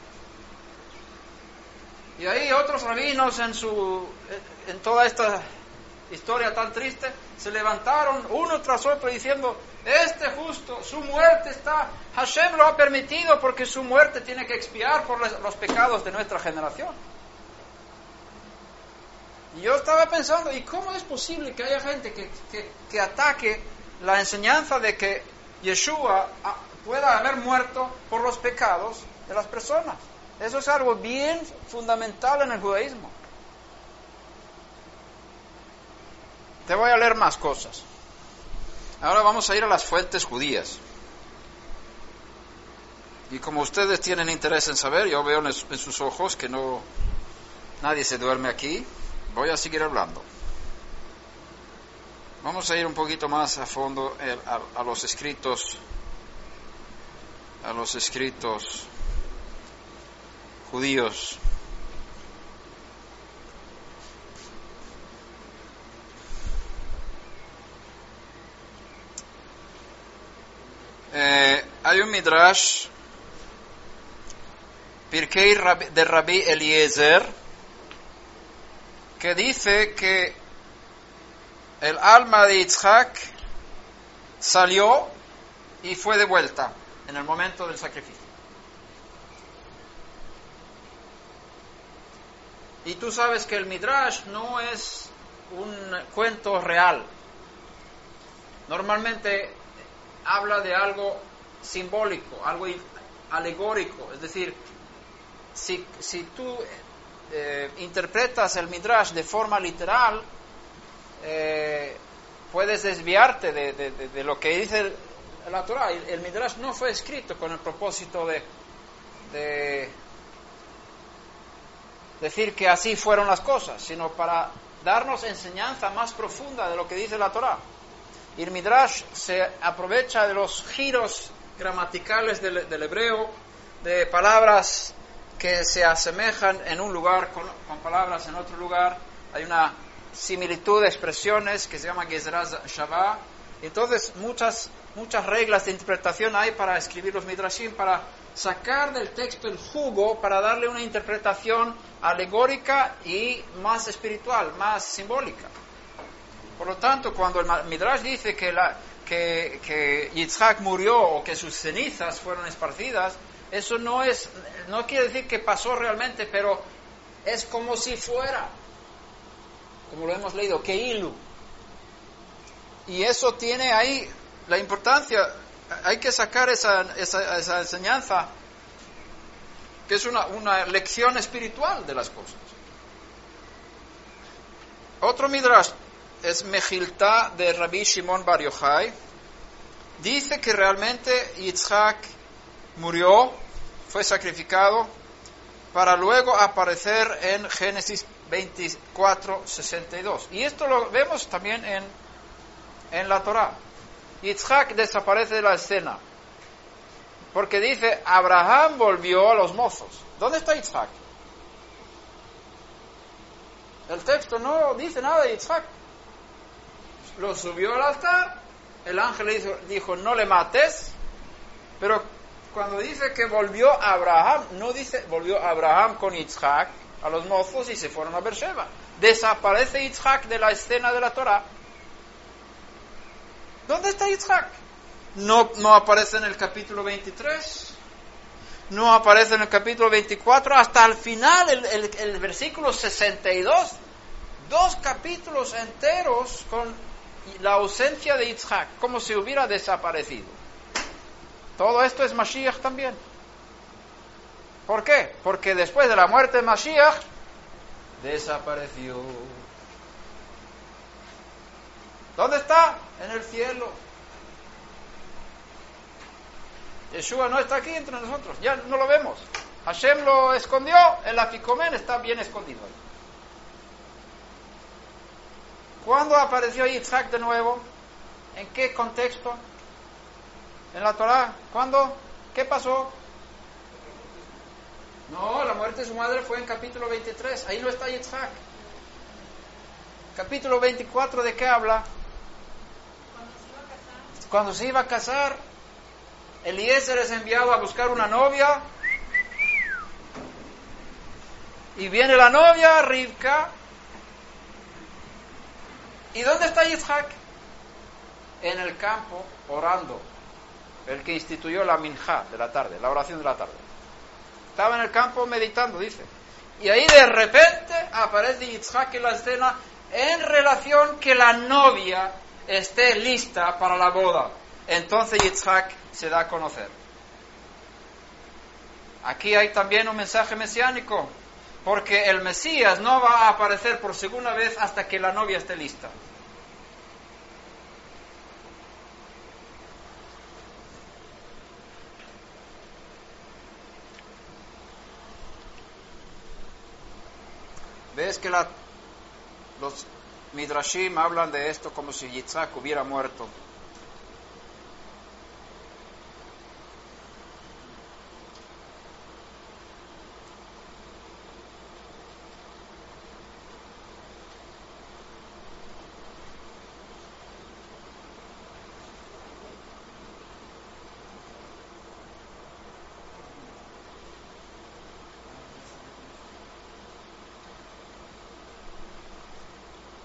Y ahí otros rabinos en su en toda esta historia tan triste se levantaron uno tras otro diciendo, este justo, su muerte está, Hashem lo ha permitido porque su muerte tiene que expiar por los pecados de nuestra generación. Y yo estaba pensando, ¿y cómo es posible que haya gente que, que, que ataque la enseñanza de que Yeshua pueda haber muerto por los pecados de las personas? Eso es algo bien fundamental en el judaísmo. Te voy a leer más cosas. Ahora vamos a ir a las fuentes judías. Y como ustedes tienen interés en saber, yo veo en sus ojos que no nadie se duerme aquí, voy a seguir hablando. Vamos a ir un poquito más a fondo a, a los escritos, a los escritos judíos. Eh, hay un midrash, Pirkei de Rabbi Eliezer, que dice que el alma de Yitzhak salió y fue devuelta en el momento del sacrificio. Y tú sabes que el Midrash no es un cuento real. Normalmente habla de algo simbólico, algo alegórico. Es decir, si, si tú eh, interpretas el Midrash de forma literal, eh, puedes desviarte de, de, de, de lo que dice el, la Torah. El, el Midrash no fue escrito con el propósito de, de decir que así fueron las cosas, sino para darnos enseñanza más profunda de lo que dice la Torah. Y el Midrash se aprovecha de los giros gramaticales del, del hebreo, de palabras que se asemejan en un lugar con, con palabras en otro lugar. Hay una similitud de expresiones que se llama Gezerah Shavah. Entonces muchas, muchas reglas de interpretación hay para escribir los Midrashim, para sacar del texto el jugo, para darle una interpretación alegórica y más espiritual, más simbólica. Por lo tanto, cuando el Midrash dice que, la, que, que Yitzhak murió o que sus cenizas fueron esparcidas, eso no es, no quiere decir que pasó realmente, pero es como si fuera, como lo hemos leído, Keilu. Y eso tiene ahí la importancia. Hay que sacar esa, esa, esa enseñanza, que es una, una lección espiritual de las cosas. Otro Midrash es Mejiltá de Rabbi Shimon Bar Yochai. Dice que realmente Yitzhak murió, fue sacrificado, para luego aparecer en Génesis veinticuatro, sesenta y dos. Y esto lo vemos también en, en la Torah. Yitzhak desaparece de la escena, porque dice, Abraham volvió a los mozos. ¿Dónde está Yitzhak? El texto no dice nada de Yitzhak. Lo subió al altar, el ángel le dijo, dijo, no le mates, pero cuando dice que volvió Abraham, no dice, volvió Abraham con Yitzhak a los mozos y se fueron a Beersheba. Desaparece Yitzhak de la escena de la Torah. ¿Dónde está Yitzhak? No, no aparece en el capítulo veintitrés, no aparece en el capítulo veinticuatro, hasta el final, el, el, el versículo sesenta y dos, dos capítulos enteros con la ausencia de Yitzhak, como si hubiera desaparecido. Todo esto es Mashiach también. ¿Por qué? Porque después de la muerte de Mashiach, desapareció. ¿Dónde está? En el cielo. Yeshua no está aquí entre nosotros, ya no lo vemos. Hashem lo escondió, el Afikomen está bien escondido. ¿Cuándo apareció Yitzhak de nuevo? ¿En qué contexto? ¿En la Torah? ¿Cuándo? ¿Qué pasó? No, la muerte de su madre fue en capítulo veintitrés, ahí no está Yitzhak. Capítulo veinticuatro, ¿de qué habla? Cuando se iba a casar, Eliezer es enviado a buscar una novia, y viene la novia, Rivka. ¿Y dónde está Yitzhak? En el campo, orando. El que instituyó la minjá de la tarde, la oración de la tarde. Estaba en el campo meditando, dice. Y ahí de repente aparece Yitzhak en la escena, en relación que la novia esté lista para la boda. Entonces Yitzhak se da a conocer. Aquí hay también un mensaje mesiánico, porque el Mesías no va a aparecer por segunda vez hasta que la novia esté lista. ¿Ves que la, los Midrashim hablan de esto como si Yitzhak hubiera muerto?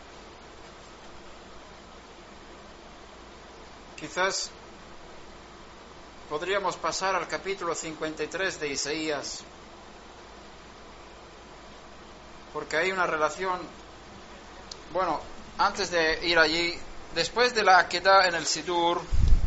Quizás podríamos pasar al capítulo cincuenta y tres de Isaías, porque hay una relación. Bueno, antes de ir allí, después de la Akedah en el Sidur,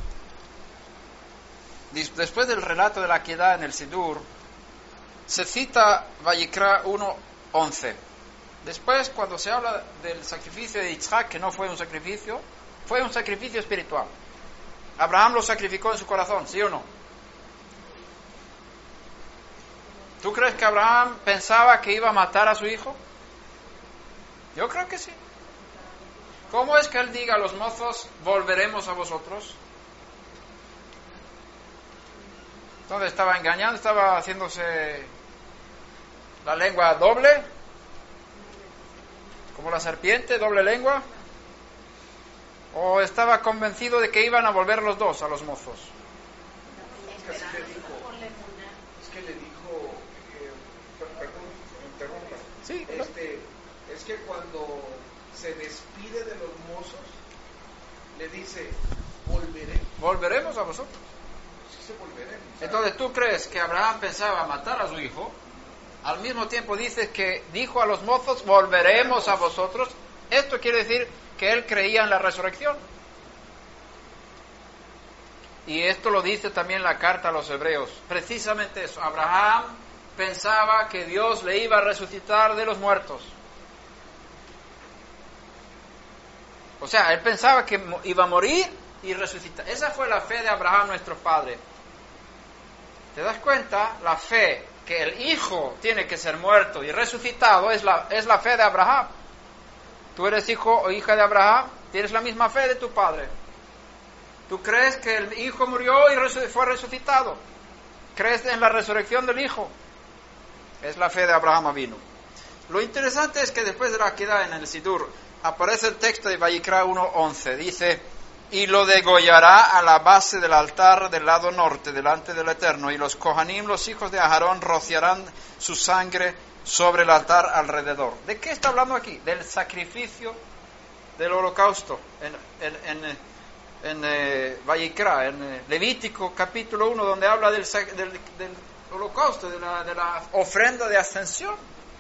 después del relato de la Akedah en el Sidur, se cita Vayikra uno once. Después, cuando se habla del sacrificio de Yitzhak, que no fue un sacrificio, fue un sacrificio espiritual. Abraham lo sacrificó en su corazón, ¿sí o no? ¿Tú crees que Abraham pensaba que iba a matar a su hijo? Yo creo que sí. ¿Cómo es que él diga a los mozos, volveremos a vosotros? Entonces, ¿estaba engañando? ¿Estaba haciéndose la lengua doble? ¿Como la serpiente, doble lengua? ¿O estaba convencido de que iban a volver los dos a los mozos? Es que le dijo, es que le dijo eh, perdón, interrumpa. Sí, este, es que cuando se despide de los mozos, le dice, volveré. Volveremos a vosotros. Sí, se volveremos. Entonces, ¿tú crees que Abraham pensaba matar a su hijo? Al mismo tiempo dices que dijo a los mozos, volveremos a vosotros. Esto quiere decir que él creía en la resurrección. Y esto lo dice también la carta a los hebreos. Precisamente eso. Abraham pensaba que Dios le iba a resucitar de los muertos. O sea, él pensaba que iba a morir y resucitar. Esa fue la fe de Abraham, nuestro padre. ¿Te das cuenta? La fe que el hijo tiene que ser muerto y resucitado es la, es la fe de Abraham. Tú eres hijo o hija de Abraham, tienes la misma fe de tu padre. ¿Tú crees que el hijo murió y resu- fue resucitado? ¿Crees en la resurrección del hijo? Es la fe de Abraham Avinu. Lo interesante es que después de la Akedah en el Sidur aparece el texto de Vayikra uno once. Dice, y lo degollará a la base del altar del lado norte, delante del Eterno, y los Kohanim, los hijos de Aarón, rociarán su sangre sobre el altar alrededor. ¿De qué está hablando aquí? Del sacrificio del holocausto en, en, en, en eh, Vayikra, en eh, Levítico capítulo uno, donde habla del, del, del holocausto, de la, de la ofrenda de ascensión.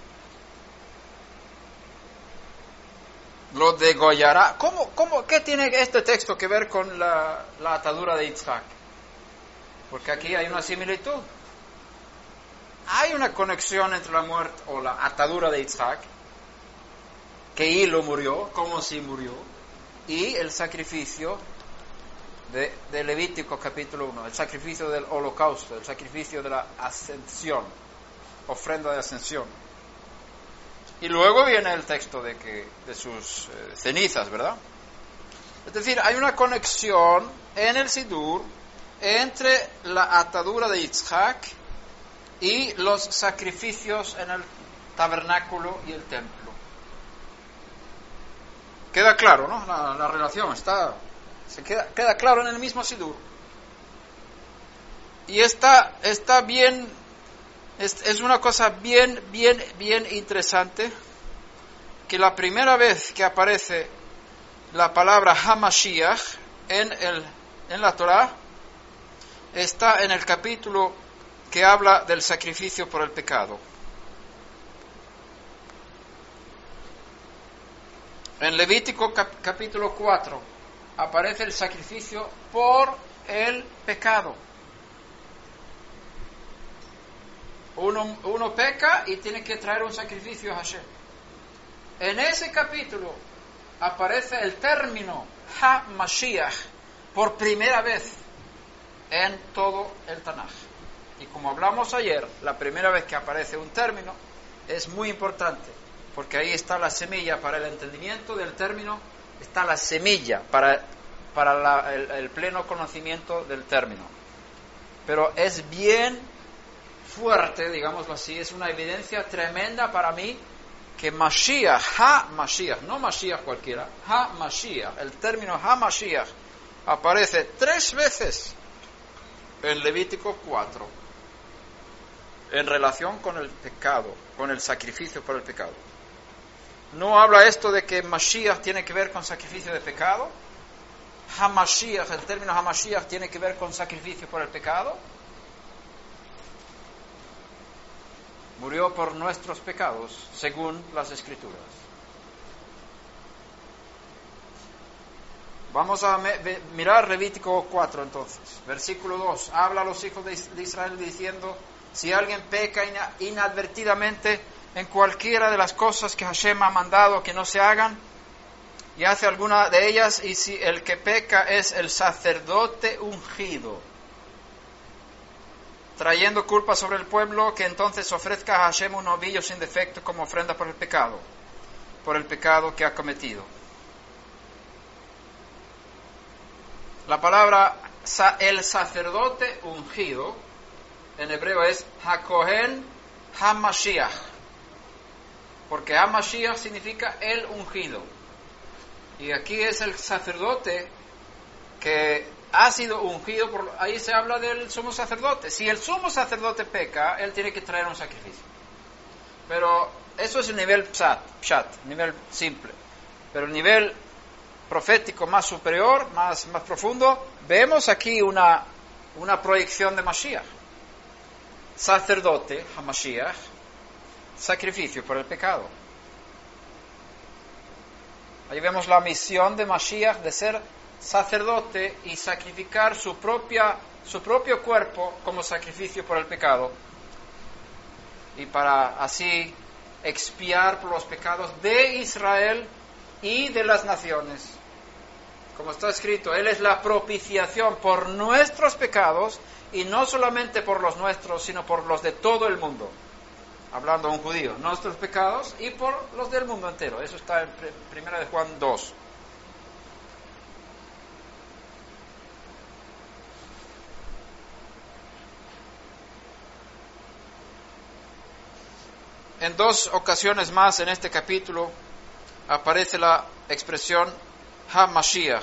Lo degollará. ¿Cómo, cómo, ¿Qué tiene este texto que ver con la, la atadura de Yitzhak? Porque aquí hay una similitud. Hay una conexión entre la muerte o la atadura de Yitzhak, que Hilo murió, como si murió, y el sacrificio de, de Levítico capítulo uno, el sacrificio del holocausto, el sacrificio de la ascensión, ofrenda de ascensión. Y luego viene el texto de, que, de sus eh, cenizas, ¿verdad? Es decir, hay una conexión en el Sidur entre la atadura de Yitzhak y los sacrificios en el tabernáculo y el templo. Queda claro, ¿no? La, la relación está, se queda, queda claro en el mismo Sidur. Y está, está bien, es, es una cosa bien, bien, bien interesante, que la primera vez que aparece la palabra Hamashiach en, el, en la Torah está en el capítulo que habla del sacrificio por el pecado. En Levítico cap- capítulo cuatro aparece el sacrificio por el pecado. Uno, uno peca y tiene que traer un sacrificio a Hashem. En ese capítulo aparece el término Ha-Mashiach por primera vez en todo el Tanaj. Y como hablamos ayer, la primera vez que aparece un término es muy importante, porque ahí está la semilla para el entendimiento del término, está la semilla para, para la, el, el pleno conocimiento del término. Pero es bien fuerte, digámoslo así, es una evidencia tremenda para mí que Mashiach, Ha-Mashiach, no Mashiach cualquiera, Ha-Mashiach, el término Ha-Mashiach aparece tres veces en Levítico cuatro en relación con el pecado, con el sacrificio por el pecado. ¿No habla esto de que Mashiach tiene que ver con sacrificio de pecado? Hamashiach, el término Hamashiach tiene que ver con sacrificio por el pecado. Murió por nuestros pecados, según las Escrituras. Vamos a mirar Levítico cuatro entonces. Versículo dos. Habla a los hijos de Israel diciendo: si alguien peca inadvertidamente en cualquiera de las cosas que Hashem ha mandado que no se hagan, y hace alguna de ellas, y si el que peca es el sacerdote ungido, trayendo culpa sobre el pueblo, que entonces ofrezca a Hashem un novillo sin defecto como ofrenda por el pecado, por el pecado que ha cometido. La palabra el sacerdote ungido en hebreo es HaKohen HaMashiach, porque HaMashiach significa el ungido. Y aquí es el sacerdote que ha sido ungido, por, ahí se habla del sumo sacerdote. Si el sumo sacerdote peca, él tiene que traer un sacrificio. Pero eso es el nivel pshat, pshat, nivel simple. Pero el nivel profético más superior, más, más profundo, vemos aquí una, una proyección de Mashiach. Sacerdote, HaMashiach, sacrificio por el pecado. Ahí vemos la misión de Mashiach de ser sacerdote y sacrificar su, propia, su propio cuerpo como sacrificio por el pecado, y para así expiar por los pecados de Israel y de las naciones. Como está escrito, Él es la propiciación por nuestros pecados, y no solamente por los nuestros, sino por los de todo el mundo. Hablando a un judío, nuestros pecados y por los del mundo entero. Eso está en primera de Juan dos. En dos ocasiones más en este capítulo aparece la expresión HaMashiach.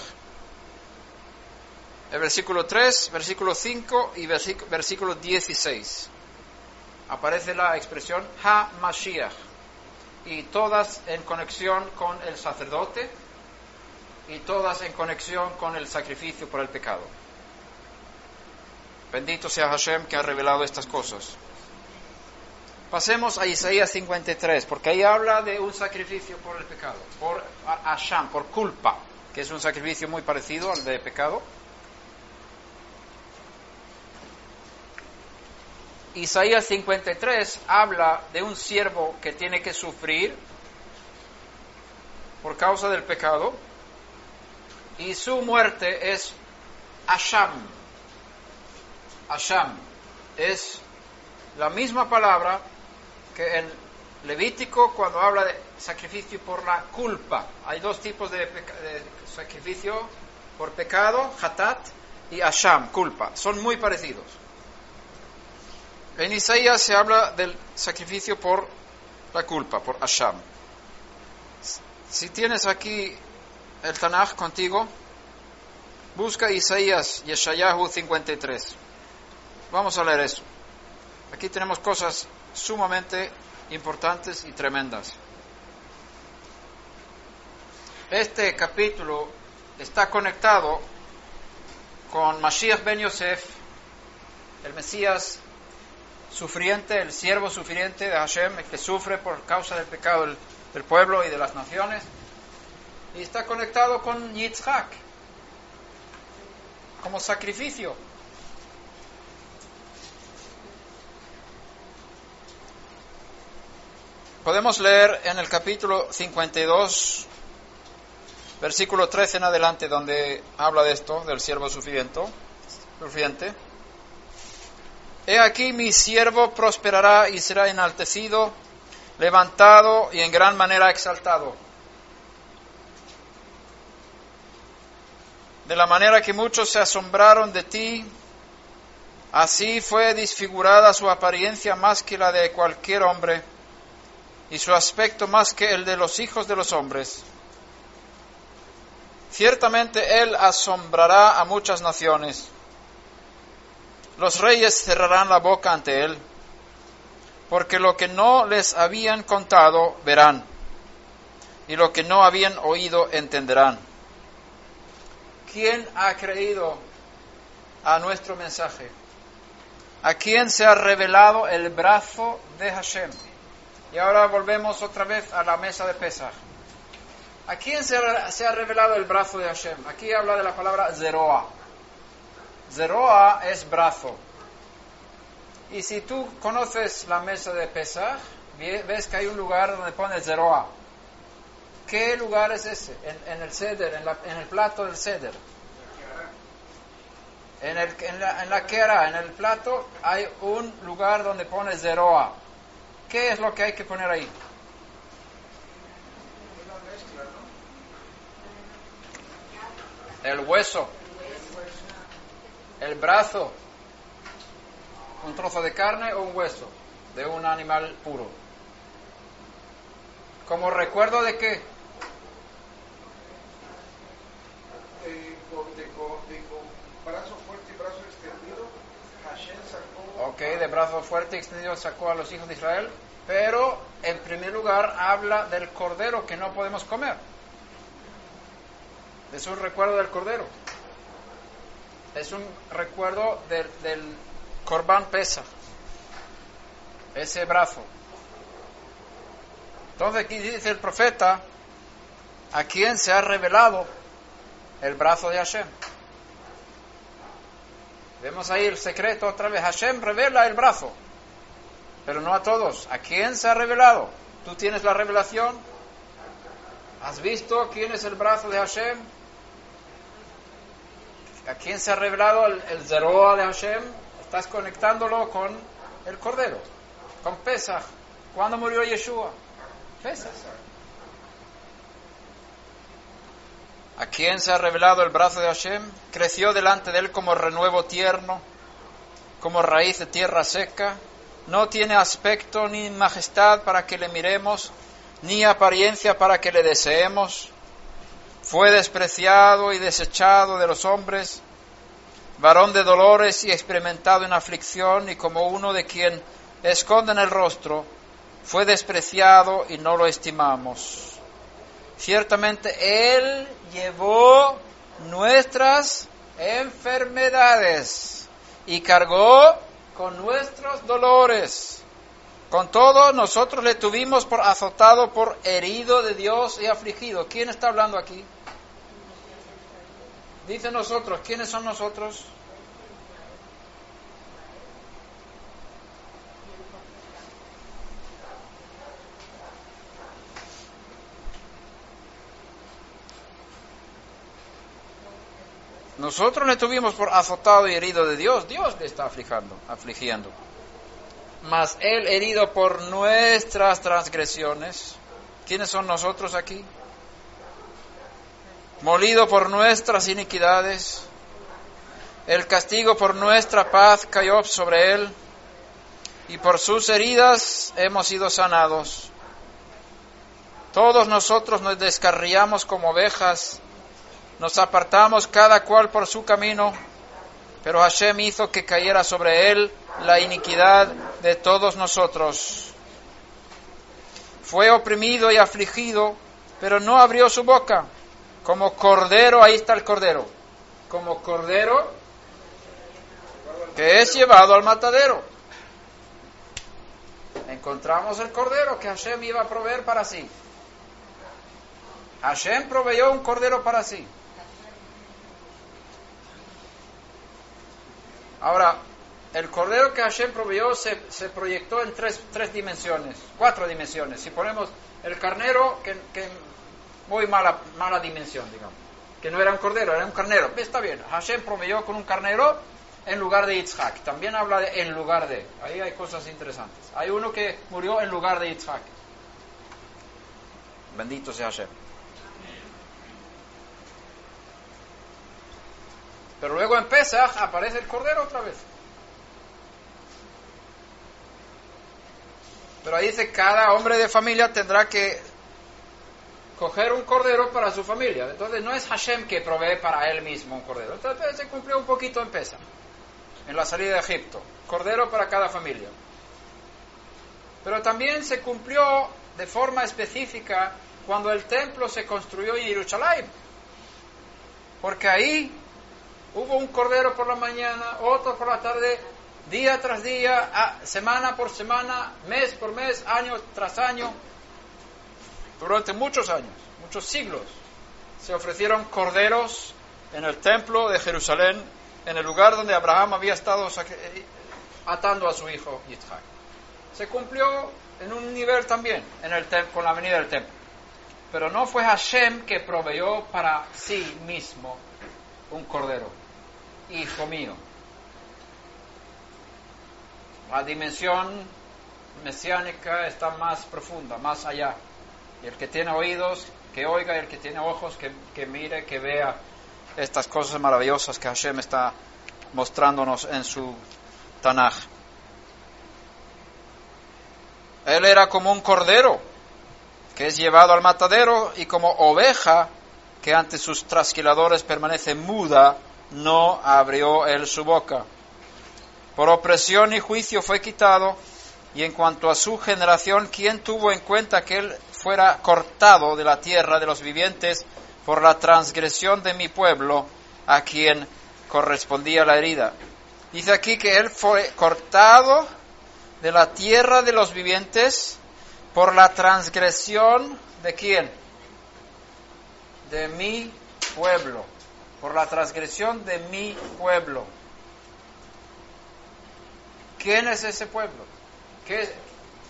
El versículo tres, versículo cinco y versículo dieciséis. Aparece la expresión HaMashiach, y todas en conexión con el sacerdote y todas en conexión con el sacrificio por el pecado. Bendito sea Hashem que ha revelado estas cosas. Pasemos a Isaías cincuenta y tres, porque ahí habla de un sacrificio por el pecado, por Asham, por culpa, que es un sacrificio muy parecido al de pecado. Isaías cincuenta y tres habla de un siervo que tiene que sufrir por causa del pecado, y su muerte es Asham. Asham es la misma palabra que en Levítico cuando habla de sacrificio por la culpa. Hay dos tipos de, peca- de sacrificio por pecado, Hatat, y Asham, culpa. Son muy parecidos. En Isaías se habla del sacrificio por la culpa, por Asham. Si tienes aquí el Tanaj contigo, busca Isaías Yeshayahu cincuenta y tres. Vamos a leer eso. Aquí tenemos cosas sumamente importantes y tremendas. Este capítulo está conectado con Mashiach ben Yosef, el Mesías sufriente, el siervo sufriente de Hashem, el que sufre por causa del pecado del, del pueblo y de las naciones, y está conectado con Yitzhak como sacrificio. Podemos leer en el capítulo cincuenta y dos, versículo trece en adelante, donde habla de esto, del siervo sufriente. sufriente. He aquí mi siervo prosperará y será enaltecido, levantado y en gran manera exaltado. De la manera que muchos se asombraron de ti, así fue disfigurada su apariencia más que la de cualquier hombre, y su aspecto más que el de los hijos de los hombres. Ciertamente él asombrará a muchas naciones. Los reyes cerrarán la boca ante él, porque lo que no les habían contado verán, y lo que no habían oído entenderán. ¿quién ha creído a nuestro mensaje? ¿A quién se ha revelado el brazo de Hashem? Y ahora volvemos otra vez a la mesa de Pesaj. ¿A quién se ha, se ha revelado el brazo de Hashem? Aquí habla de la palabra Zeroa. Zeroa es brazo. Y si tú conoces la mesa de Pesaj, ves que hay un lugar donde pone Zeroa. ¿Qué lugar es ese? En, en el Seder, en, la, en el plato del Seder. En, el, en, la, en la Kera, en el plato, hay un lugar donde pone Zeroa. ¿Qué es lo que hay que poner ahí? El hueso, el brazo, un trozo de carne o un hueso de un animal puro. ¿Como recuerdo de qué? De, de, de, brazo fuerte y brazo extendido, Hashem sacó... Ok, de brazo fuerte y extendido sacó a los hijos de Israel, pero en primer lugar habla del cordero que no podemos comer. Es un recuerdo del cordero. Es un recuerdo del, del Corban Pesaj. Ese brazo. Entonces aquí dice el profeta, ¿a quién se ha revelado el brazo de Hashem? Vemos ahí el secreto otra vez. Hashem revela el brazo, pero no a todos. ¿A quién se ha revelado? ¿Tú tienes la revelación? ¿Has visto quién es el brazo de Hashem? ¿A quién se ha revelado el, el Zeroa de Hashem? Estás conectándolo con el Cordero, con Pesaj. ¿Cuándo murió Yeshua? Pesaj. ¿A quién se ha revelado el brazo de Hashem? Creció delante de él como renuevo tierno, como raíz de tierra seca. No tiene aspecto ni majestad para que le miremos, ni apariencia para que le deseemos. Fue despreciado y desechado de los hombres, varón de dolores y experimentado en aflicción, y como uno de quien esconden el rostro, fue despreciado y no lo estimamos. Ciertamente Él llevó nuestras enfermedades y cargó con nuestros dolores. Con todo, nosotros le tuvimos por azotado, por herido de Dios y afligido. ¿Quién está hablando aquí? Dice nosotros. ¿Quiénes son nosotros? Nosotros le tuvimos por azotado y herido de Dios. Dios le está afligiendo, afligiendo. Mas Él herido por nuestras transgresiones. ¿Quiénes son nosotros aquí? Molido por nuestras iniquidades. El castigo por nuestra paz cayó sobre Él, y por sus heridas hemos sido sanados. Todos nosotros nos descarriamos como ovejas, nos apartamos cada cual por su camino, pero Hashem hizo que cayera sobre Él la iniquidad de todos nosotros. Fue oprimido y afligido, pero no abrió su boca. Como cordero, ahí está el cordero, como cordero que es llevado al matadero. Encontramos el cordero que Hashem iba a proveer para sí. Hashem proveyó un cordero para sí. Ahora, el cordero que Hashem proveyó se, se proyectó en tres, tres dimensiones, cuatro dimensiones. Si ponemos el carnero, que, que muy mala, mala dimensión, digamos, que no era un cordero, era un carnero. Está bien, Hashem proveyó con un carnero en lugar de Yitzhak. También habla de en lugar de. Ahí hay cosas interesantes. Hay uno que murió en lugar de Yitzhak. Bendito sea Hashem. Pero luego en Pesaj aparece el cordero otra vez. Pero ahí dice, cada hombre de familia tendrá que coger un cordero para su familia. Entonces no es Hashem que provee para él mismo un cordero. Entonces se cumplió un poquito en Pesaj, en la salida de Egipto. Cordero para cada familia. Pero también se cumplió de forma específica cuando el templo se construyó en Jerusalén. Porque ahí hubo un cordero por la mañana, otro por la tarde, día tras día, semana por semana, mes por mes, año tras año. Durante muchos años, muchos siglos, se ofrecieron corderos en el templo de Jerusalén, en el lugar donde Abraham había estado atando a su hijo Isaac. Se cumplió en un nivel también en el tem- con la venida del templo. Pero no fue Hashem que proveyó para sí mismo un cordero, hijo mío. La dimensión mesiánica está más profunda, más allá. Y el que tiene oídos, que oiga, y el que tiene ojos, que, que mire, que vea estas cosas maravillosas que Hashem está mostrándonos en su Tanaj. Él era como un cordero que es llevado al matadero, y como oveja que ante sus trasquiladores permanece muda, no abrió él su boca. Por opresión y juicio fue quitado. Y en cuanto a su generación, ¿quién tuvo en cuenta que él fuera cortado de la tierra de los vivientes por la transgresión de mi pueblo, a quien correspondía la herida? Dice aquí que él fue cortado de la tierra de los vivientes por la transgresión de quién? De mi pueblo. Por la transgresión de mi pueblo. ¿Quién es ese pueblo? ¿Qué es?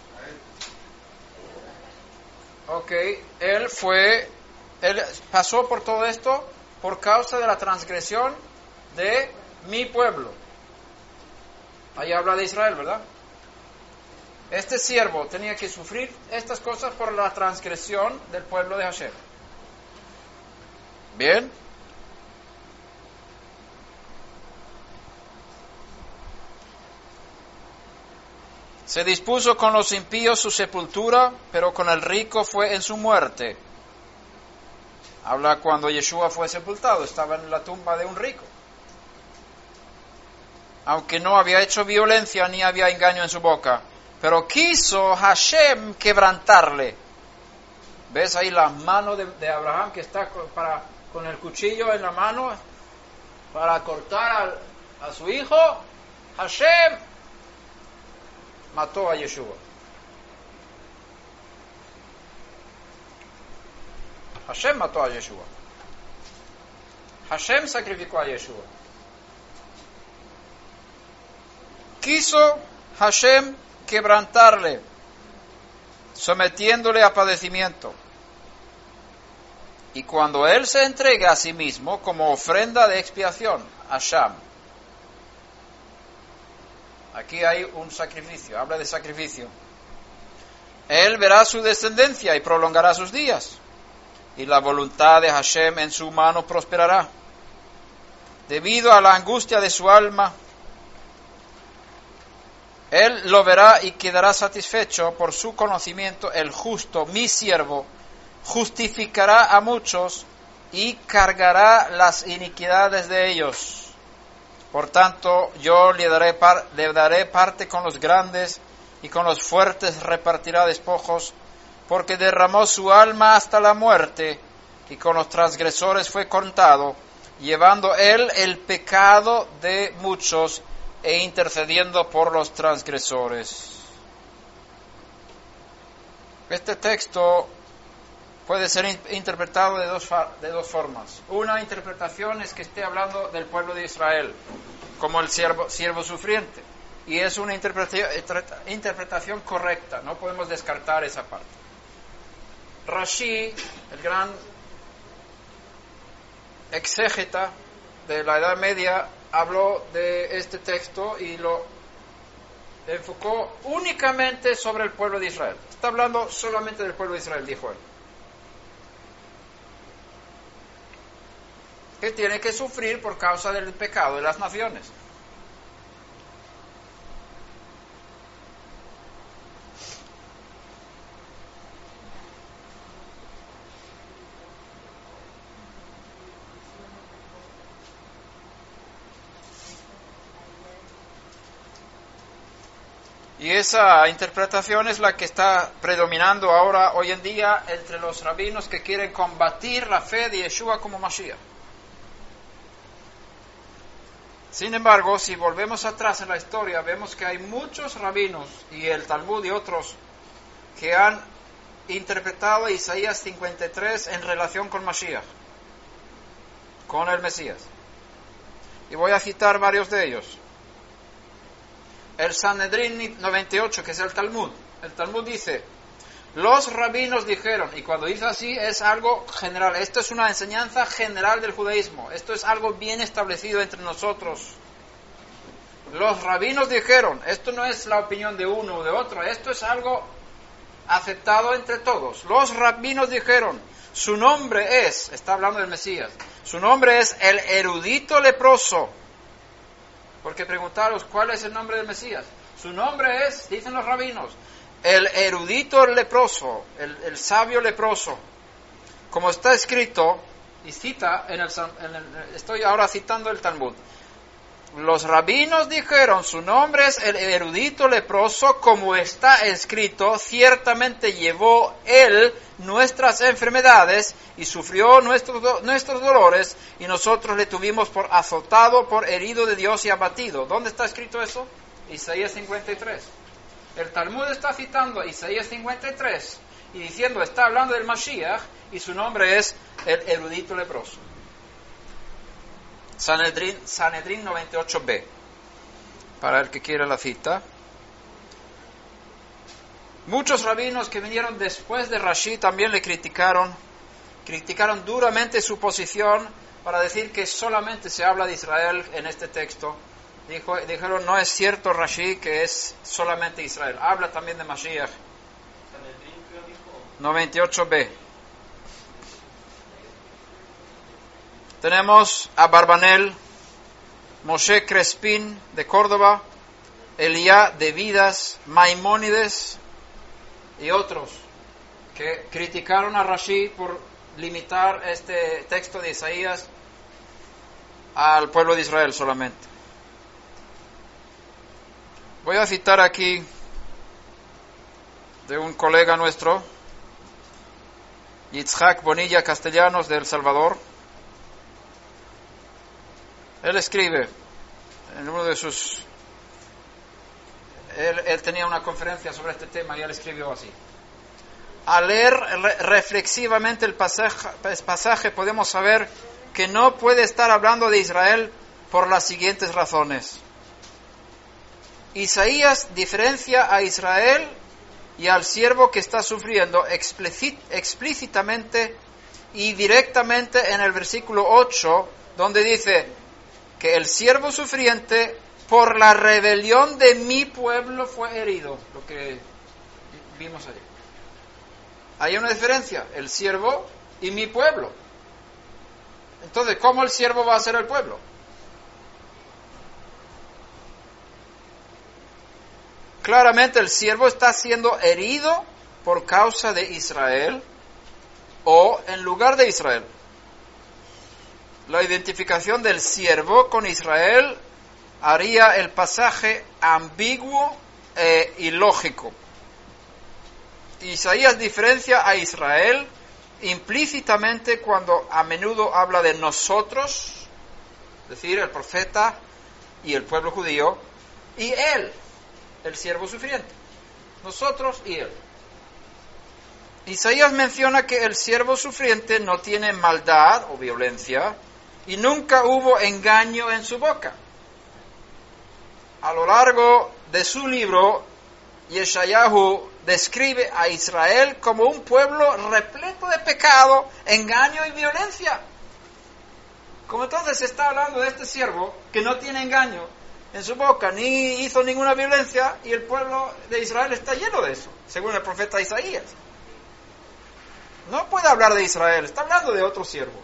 Ok, él fue, él pasó por todo esto por causa de la transgresión de mi pueblo. Ahí habla de Israel, ¿verdad? Este siervo tenía que sufrir estas cosas por la transgresión del pueblo de Hashem. ¿Bien? Se dispuso con los impíos su sepultura, pero con el rico fue en su muerte. Habla cuando Yeshua fue sepultado, estaba en la tumba de un rico. Aunque no había hecho violencia ni había engaño en su boca, pero quiso Hashem quebrantarle. ¿Ves ahí la mano de, de Abraham que está con, para, con el cuchillo en la mano para cortar a, a su hijo? Hashem mató a Yeshua. Hashem mató a Yeshua. Hashem sacrificó a Yeshua. Quiso Hashem quebrantarle, sometiéndole a padecimiento. Y cuando él se entrega a sí mismo como ofrenda de expiación a Sham, aquí hay un sacrificio, habla de sacrificio. Él verá su descendencia y prolongará sus días, y la voluntad de Hashem en su mano prosperará. Debido a la angustia de su alma, él lo verá y quedará satisfecho. Por su conocimiento, el justo, mi siervo, justificará a muchos y cargará las iniquidades de ellos. Por tanto, yo le daré, par, le daré parte con los grandes, y con los fuertes repartirá despojos, porque derramó su alma hasta la muerte, y con los transgresores fue contado, llevando él el pecado de muchos e intercediendo por los transgresores. Este texto puede ser interpretado de dos, de dos formas. Una interpretación es que esté hablando del pueblo de Israel como el siervo, siervo sufriente, y es una interpretación, interpretación correcta, no podemos descartar esa parte. Rashi, el gran exégeta de la Edad Media, habló de este texto y lo enfocó únicamente sobre el pueblo de Israel. Está hablando solamente del pueblo de Israel, dijo él, que tiene que sufrir por causa del pecado de las naciones. Y esa interpretación es la que está predominando ahora, hoy en día, entre los rabinos que quieren combatir la fe de Yeshua como Mashiach. Sin embargo, si volvemos atrás en la historia, vemos que hay muchos rabinos y el Talmud y otros que han interpretado Isaías cincuenta y tres en relación con Mashiach, con el Mesías. Y voy a citar varios de ellos. El Sanedrín noventa y ocho, que es el Talmud. El Talmud dice, los rabinos dijeron, y cuando dice así es algo general, esto es una enseñanza general del judaísmo, esto es algo bien establecido entre nosotros. Los rabinos dijeron, esto no es la opinión de uno o de otro, esto es algo aceptado entre todos. Los rabinos dijeron, su nombre es, está hablando del Mesías, su nombre es el erudito leproso. Porque preguntaros, ¿cuál es el nombre del Mesías? Su nombre es, dicen los rabinos, el erudito leproso, el, el sabio leproso. Como está escrito, y cita, en el, en el, estoy ahora citando el Talmud. Los rabinos dijeron, su nombre es el erudito leproso, como está escrito, ciertamente llevó él nuestras enfermedades y sufrió nuestros, nuestros dolores, y nosotros le tuvimos por azotado, por herido de Dios y abatido. ¿Dónde está escrito eso? Isaías cincuenta y tres. El Talmud está citando Isaías cincuenta y tres y diciendo, está hablando del Mashiach, y su nombre es el erudito leproso. Sanedrín, Sanedrín noventa y ocho b, para el que quiera la cita. Muchos rabinos que vinieron después de Rashi también le criticaron, criticaron duramente su posición para decir que solamente se habla de Israel en este texto. Dijo, dijeron, no es cierto Rashi que es solamente Israel, habla también de Mashiach. noventa y ocho b. Tenemos a Barbanel, Moshe Crespín de Córdoba, Elías de Vidas, Maimónides y otros que criticaron a Rashi por limitar este texto de Isaías al pueblo de Israel solamente. Voy a citar aquí de un colega nuestro, Yitzhak Bonilla Castellanos de El Salvador. Él escribe en uno de sus... Él, él tenía una conferencia sobre este tema y él escribió así. Al leer re- reflexivamente el pasaje, el pasaje podemos saber que no puede estar hablando de Israel por las siguientes razones. Isaías diferencia a Israel y al siervo que está sufriendo explicit, explícitamente y directamente en el versículo ocho, donde dice que el siervo sufriente por la rebelión de mi pueblo fue herido, lo que vimos ayer. Hay una diferencia, el siervo y mi pueblo. Entonces, ¿cómo el siervo va a ser el pueblo? Claramente el siervo está siendo herido por causa de Israel o en lugar de Israel. La identificación del siervo con Israel haría el pasaje ambiguo e ilógico. Isaías diferencia a Israel implícitamente cuando a menudo habla de nosotros, es decir, el profeta y el pueblo judío, y él, el siervo sufriente. Nosotros y él. Isaías menciona que el siervo sufriente no tiene maldad o violencia y nunca hubo engaño en su boca. A lo largo de su libro, Yeshayahu describe a Israel como un pueblo repleto de pecado, engaño y violencia. Como entonces se está hablando de este siervo que no tiene engaño en su boca, ni hizo ninguna violencia, y el pueblo de Israel está lleno de eso, según el profeta Isaías. No puede hablar de Israel, está hablando de otro siervo.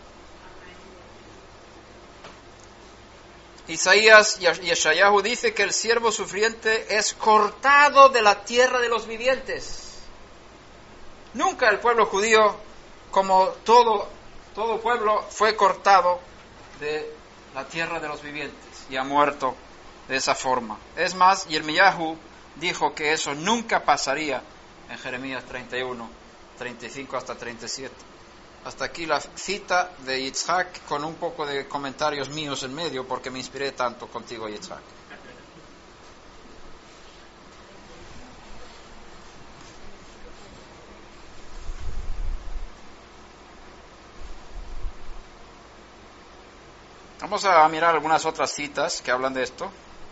Isaías Yeshayahu dice que el siervo sufriente es cortado de la tierra de los vivientes. Nunca el pueblo judío, como todo, todo pueblo, fue cortado de la tierra de los vivientes y ha muerto de esa forma. Es más, Yirmiyahu dijo que eso nunca pasaría en Jeremías treinta y uno, treinta y cinco hasta treinta y siete. Hasta aquí la cita de Yitzhak con un poco de comentarios míos en medio porque me inspiré tanto contigo, Yitzhak. Vamos a mirar algunas otras citas que hablan de esto.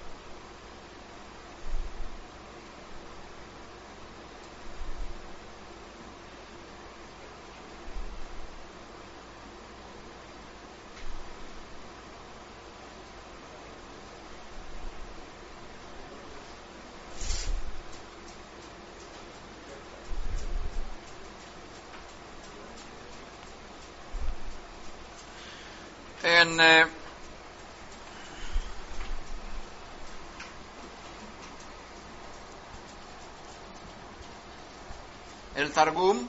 En eh, el Targum,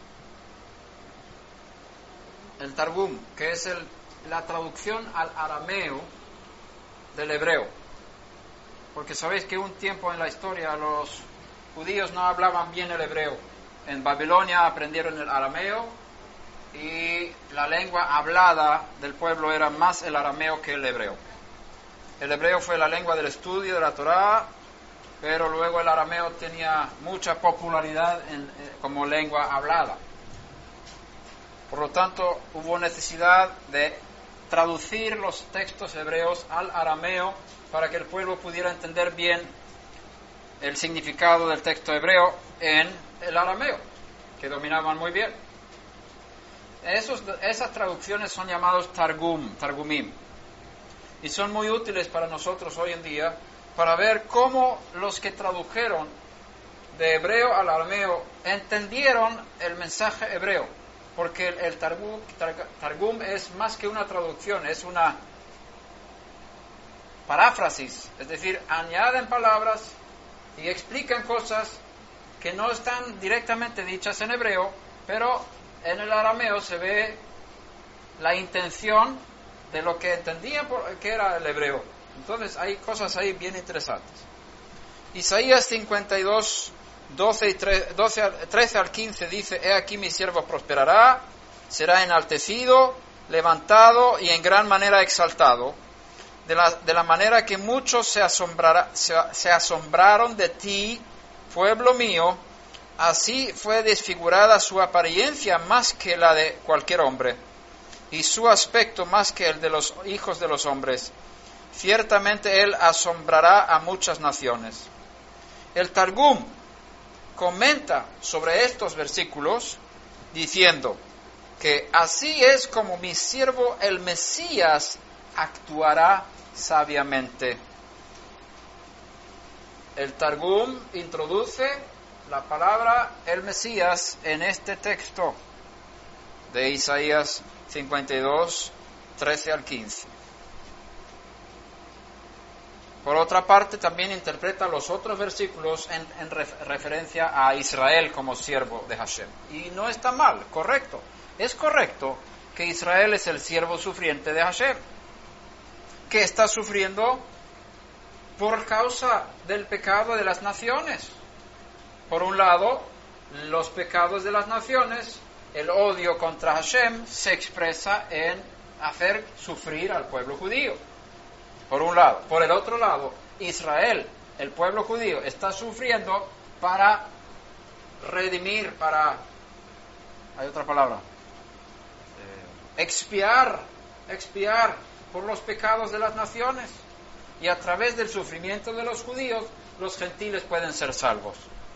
el Targum, que es el, la traducción al arameo del hebreo, porque sabéis que un tiempo en la historia los judíos no hablaban bien el hebreo. En Babilonia aprendieron el arameo y la lengua hablada del pueblo era más el arameo que el hebreo. El hebreo fue la lengua del estudio de la Torá, pero luego el arameo tenía mucha popularidad en, eh, como lengua hablada. Por lo tanto, hubo necesidad de traducir los textos hebreos al arameo para que el pueblo pudiera entender bien el significado del texto hebreo en el arameo, que dominaban muy bien. Esos, esas traducciones son llamados Targum, Targumim, y son muy útiles para nosotros hoy en día para ver cómo los que tradujeron de hebreo al arameo entendieron el mensaje hebreo, porque el, el Targum, Targum es más que una traducción, es una paráfrasis, es decir, añaden palabras y explican cosas que no están directamente dichas en hebreo, pero en el arameo se ve la intención de lo que entendían que era el hebreo. Entonces hay cosas ahí bien interesantes. Isaías cincuenta y dos, doce y trece al quince dice: He aquí mi siervo prosperará, será enaltecido, levantado y en gran manera exaltado, de la, de la manera que muchos se, asombrará, se, se asombraron de ti, pueblo mío. Así fue desfigurada su apariencia más que la de cualquier hombre, y su aspecto más que el de los hijos de los hombres. Ciertamente él asombrará a muchas naciones. El Targum comenta sobre estos versículos diciendo que así es como mi siervo el Mesías actuará sabiamente. El Targum introduce la palabra el Mesías en este texto de Isaías cincuenta y dos, trece al quince. Por otra parte, también interpreta los otros versículos en, en referencia a Israel como siervo de Hashem. Y no está mal, correcto. Es correcto que Israel es el siervo sufriente de Hashem, que está sufriendo por causa del pecado de las naciones. Por un lado, los pecados de las naciones, el odio contra Hashem, se expresa en hacer sufrir al pueblo judío. Por un lado. Por el otro lado, Israel, el pueblo judío, está sufriendo para redimir, para... ¿Hay otra palabra? Eh, expiar, expiar por los pecados de las naciones. Y a través del sufrimiento de los judíos, los gentiles pueden ser salvos.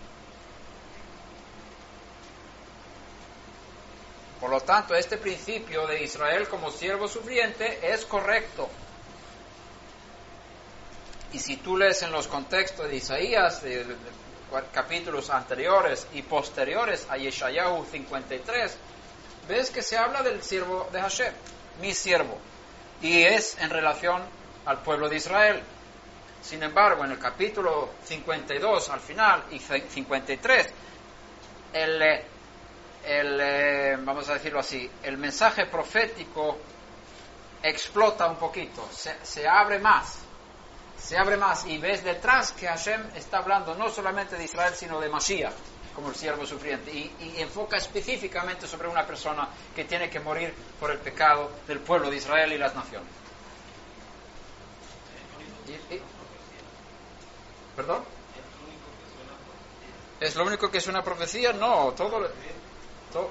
Por lo tanto, este principio de Israel como siervo sufriente es correcto. Y si tú lees en los contextos de Isaías, de, de, de capítulos anteriores y posteriores a Yeshayahu cincuenta y tres, ves que se habla del siervo de Hashem, mi siervo, y es en relación al pueblo de Israel. Sin embargo, en el capítulo cincuenta y dos, al final, y cincuenta y tres, el, el, vamos a decirlo así, el mensaje profético explota un poquito, se, se abre más. Se abre más y ves detrás que Hashem está hablando no solamente de Israel, sino de Mashiach. como el siervo sufriente, y, y enfoca específicamente sobre una persona que tiene que morir por el pecado del pueblo de Israel y las naciones. Y, y, ¿Perdón? ¿Es lo único que es una profecía? No, todo... todo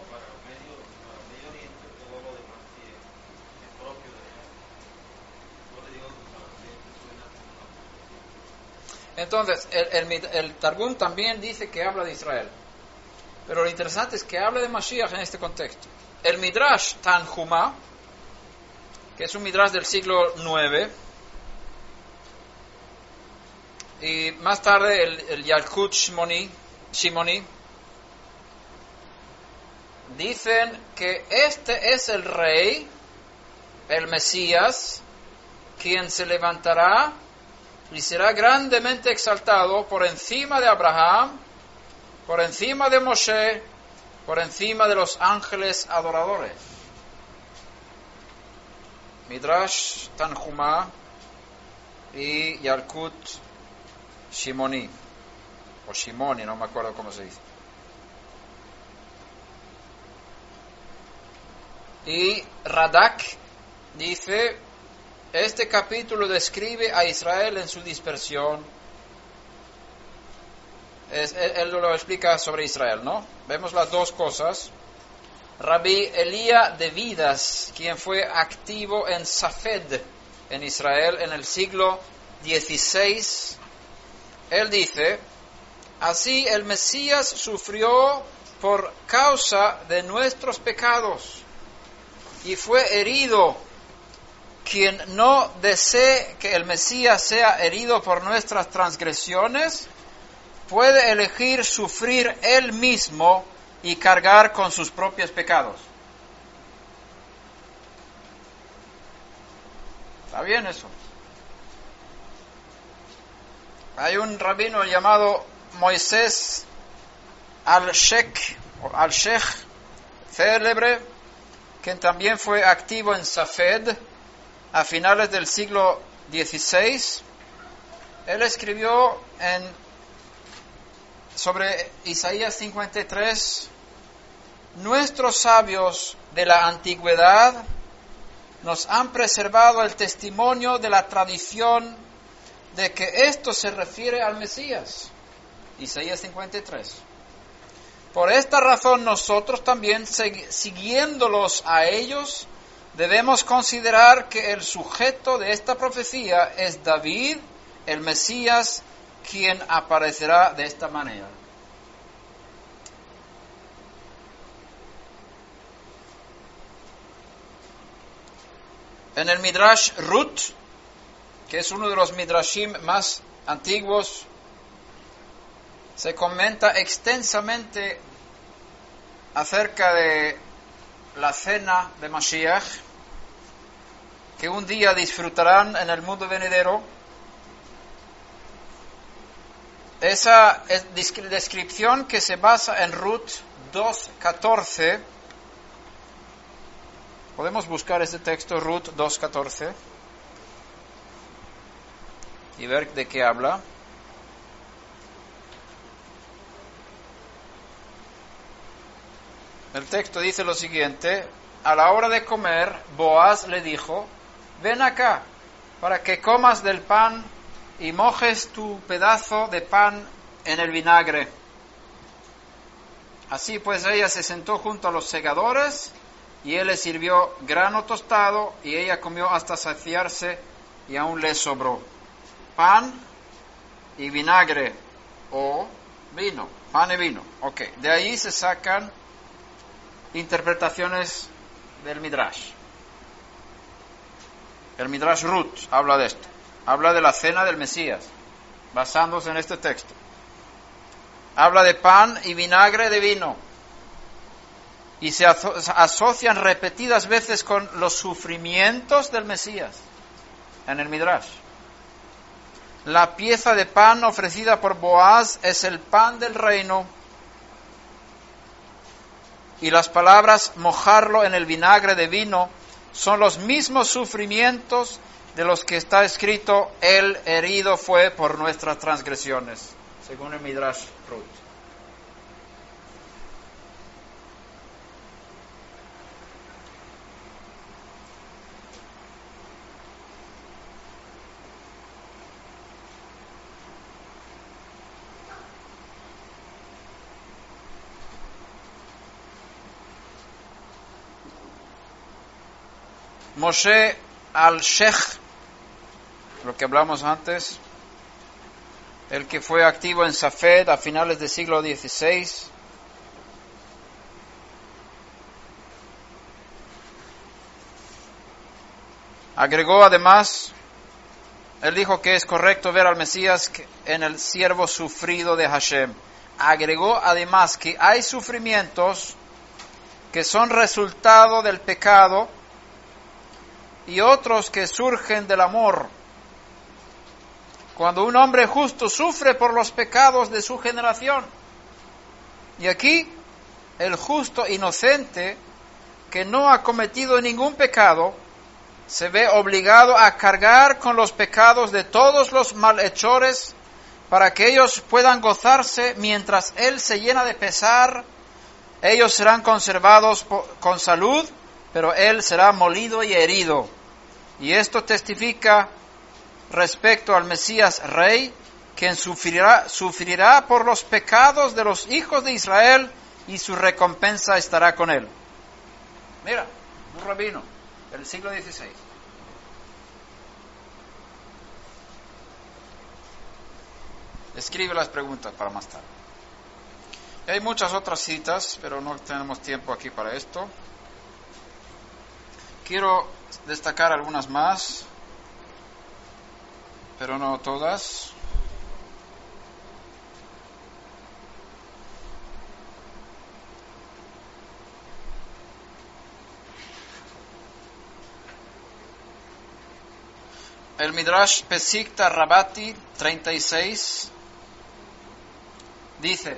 Entonces, el, el, el Targum también dice que habla de Israel. Pero lo interesante es que habla de Mashiach en este contexto. El Midrash Tanhuma, que es un Midrash del siglo nueve, y más tarde el, el Yalkut Shimoni, Shimoni, dicen que este es el rey, el Mesías, quien se levantará y será grandemente exaltado por encima de Abraham, por encima de Moshe, por encima de los ángeles adoradores. Midrash Tanhuma y Yalkut Shimoni, o Shimoni, no me acuerdo cómo se dice. Y Radak dice: este capítulo describe a Israel en su dispersión. Es, él, él lo explica sobre Israel, ¿no? Vemos las dos cosas. Rabbi Elías de Vidas, quien fue activo en Safed, en Israel, en el siglo dieciséis, él dice: así el Mesías sufrió por causa de nuestros pecados y fue herido. Quien no desee que el Mesías sea herido por nuestras transgresiones, puede elegir sufrir él mismo y cargar con sus propios pecados. ¿Está bien eso? Hay un rabino llamado Moisés al-Sheikh, o al-Sheikh, célebre, quien también fue activo en Safed a finales del siglo dieciséis. Él escribió en, sobre Isaías cincuenta y tres: nuestros sabios de la antigüedad nos han preservado el testimonio de la tradición de que esto se refiere al Mesías. Isaías cincuenta y tres. Por esta razón nosotros también, siguiéndolos a ellos, debemos considerar que el sujeto de esta profecía es David, el Mesías, quien aparecerá de esta manera. En el Midrash Ruth, que es uno de los Midrashim más antiguos, se comenta extensamente acerca de la cena de Mashiach, que un día disfrutarán en el mundo venidero. Esa descripción, que se basa en Ruth dos catorce, podemos buscar este texto, Ruth dos catorce, y ver de qué habla. El texto dice lo siguiente: a la hora de comer, Boaz le dijo: ven acá, para que comas del pan y mojes tu pedazo de pan en el vinagre. Así pues ella se sentó junto a los segadores, y él le sirvió grano tostado, y ella comió hasta saciarse, y aún le sobró. Pan y vinagre, o vino, pan y vino. Ok, de ahí se sacan interpretaciones del Midrash. El Midrash Ruth habla de esto, habla de la cena del Mesías, basándose en este texto. Habla de pan y vinagre de vino, y se aso- asocian repetidas veces con los sufrimientos del Mesías en el Midrash. La pieza de pan ofrecida por Boaz es el pan del reino, y las palabras mojarlo en el vinagre de vino son los mismos sufrimientos de los que está escrito: él herido fue por nuestras transgresiones, según el Midrash Ruth. Moshe al-Sheikh, lo que hablamos antes, el que fue activo en Safed a finales del siglo dieciséis. Agregó además, él dijo que es correcto ver al Mesías en el siervo sufrido de Hashem. Agregó además que hay sufrimientos que son resultado del pecado y otros que surgen del amor. Cuando un hombre justo sufre por los pecados de su generación. Y aquí, el justo inocente, que no ha cometido ningún pecado, se ve obligado a cargar con los pecados de todos los malhechores para que ellos puedan gozarse mientras él se llena de pesar. Ellos serán conservados con salud, pero él será molido y herido. Y esto testifica respecto al Mesías Rey, quien sufrirá, sufrirá por los pecados de los hijos de Israel y su recompensa estará con él. Mira, un rabino del siglo dieciséis. Escribe las preguntas para más tarde. Hay muchas otras citas, pero no tenemos tiempo aquí para esto. Quiero destacar algunas más, pero no todas. El Midrash Pesikta Rabati treinta y seis dice: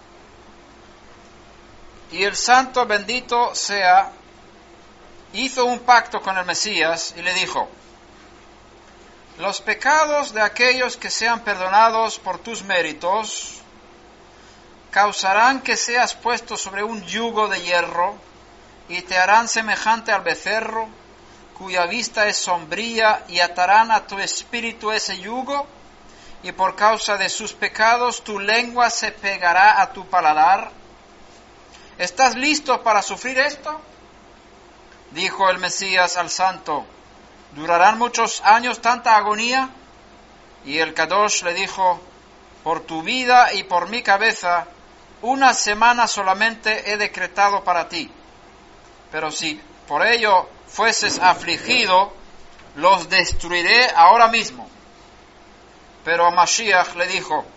y el santo bendito sea hizo un pacto con el Mesías y le dijo: los pecados de aquellos que sean perdonados por tus méritos causarán que seas puesto sobre un yugo de hierro y te harán semejante al becerro cuya vista es sombría, y atarán a tu espíritu ese yugo, y por causa de sus pecados tu lengua se pegará a tu paladar. ¿Estás listo para sufrir esto? Dijo el Mesías al santo: ¿durarán muchos años tanta agonía? Y el Kadosh le dijo: por tu vida y por mi cabeza, una semana solamente he decretado para ti. Pero si por ello fueses afligido, los destruiré ahora mismo. Pero Mashiach le dijo: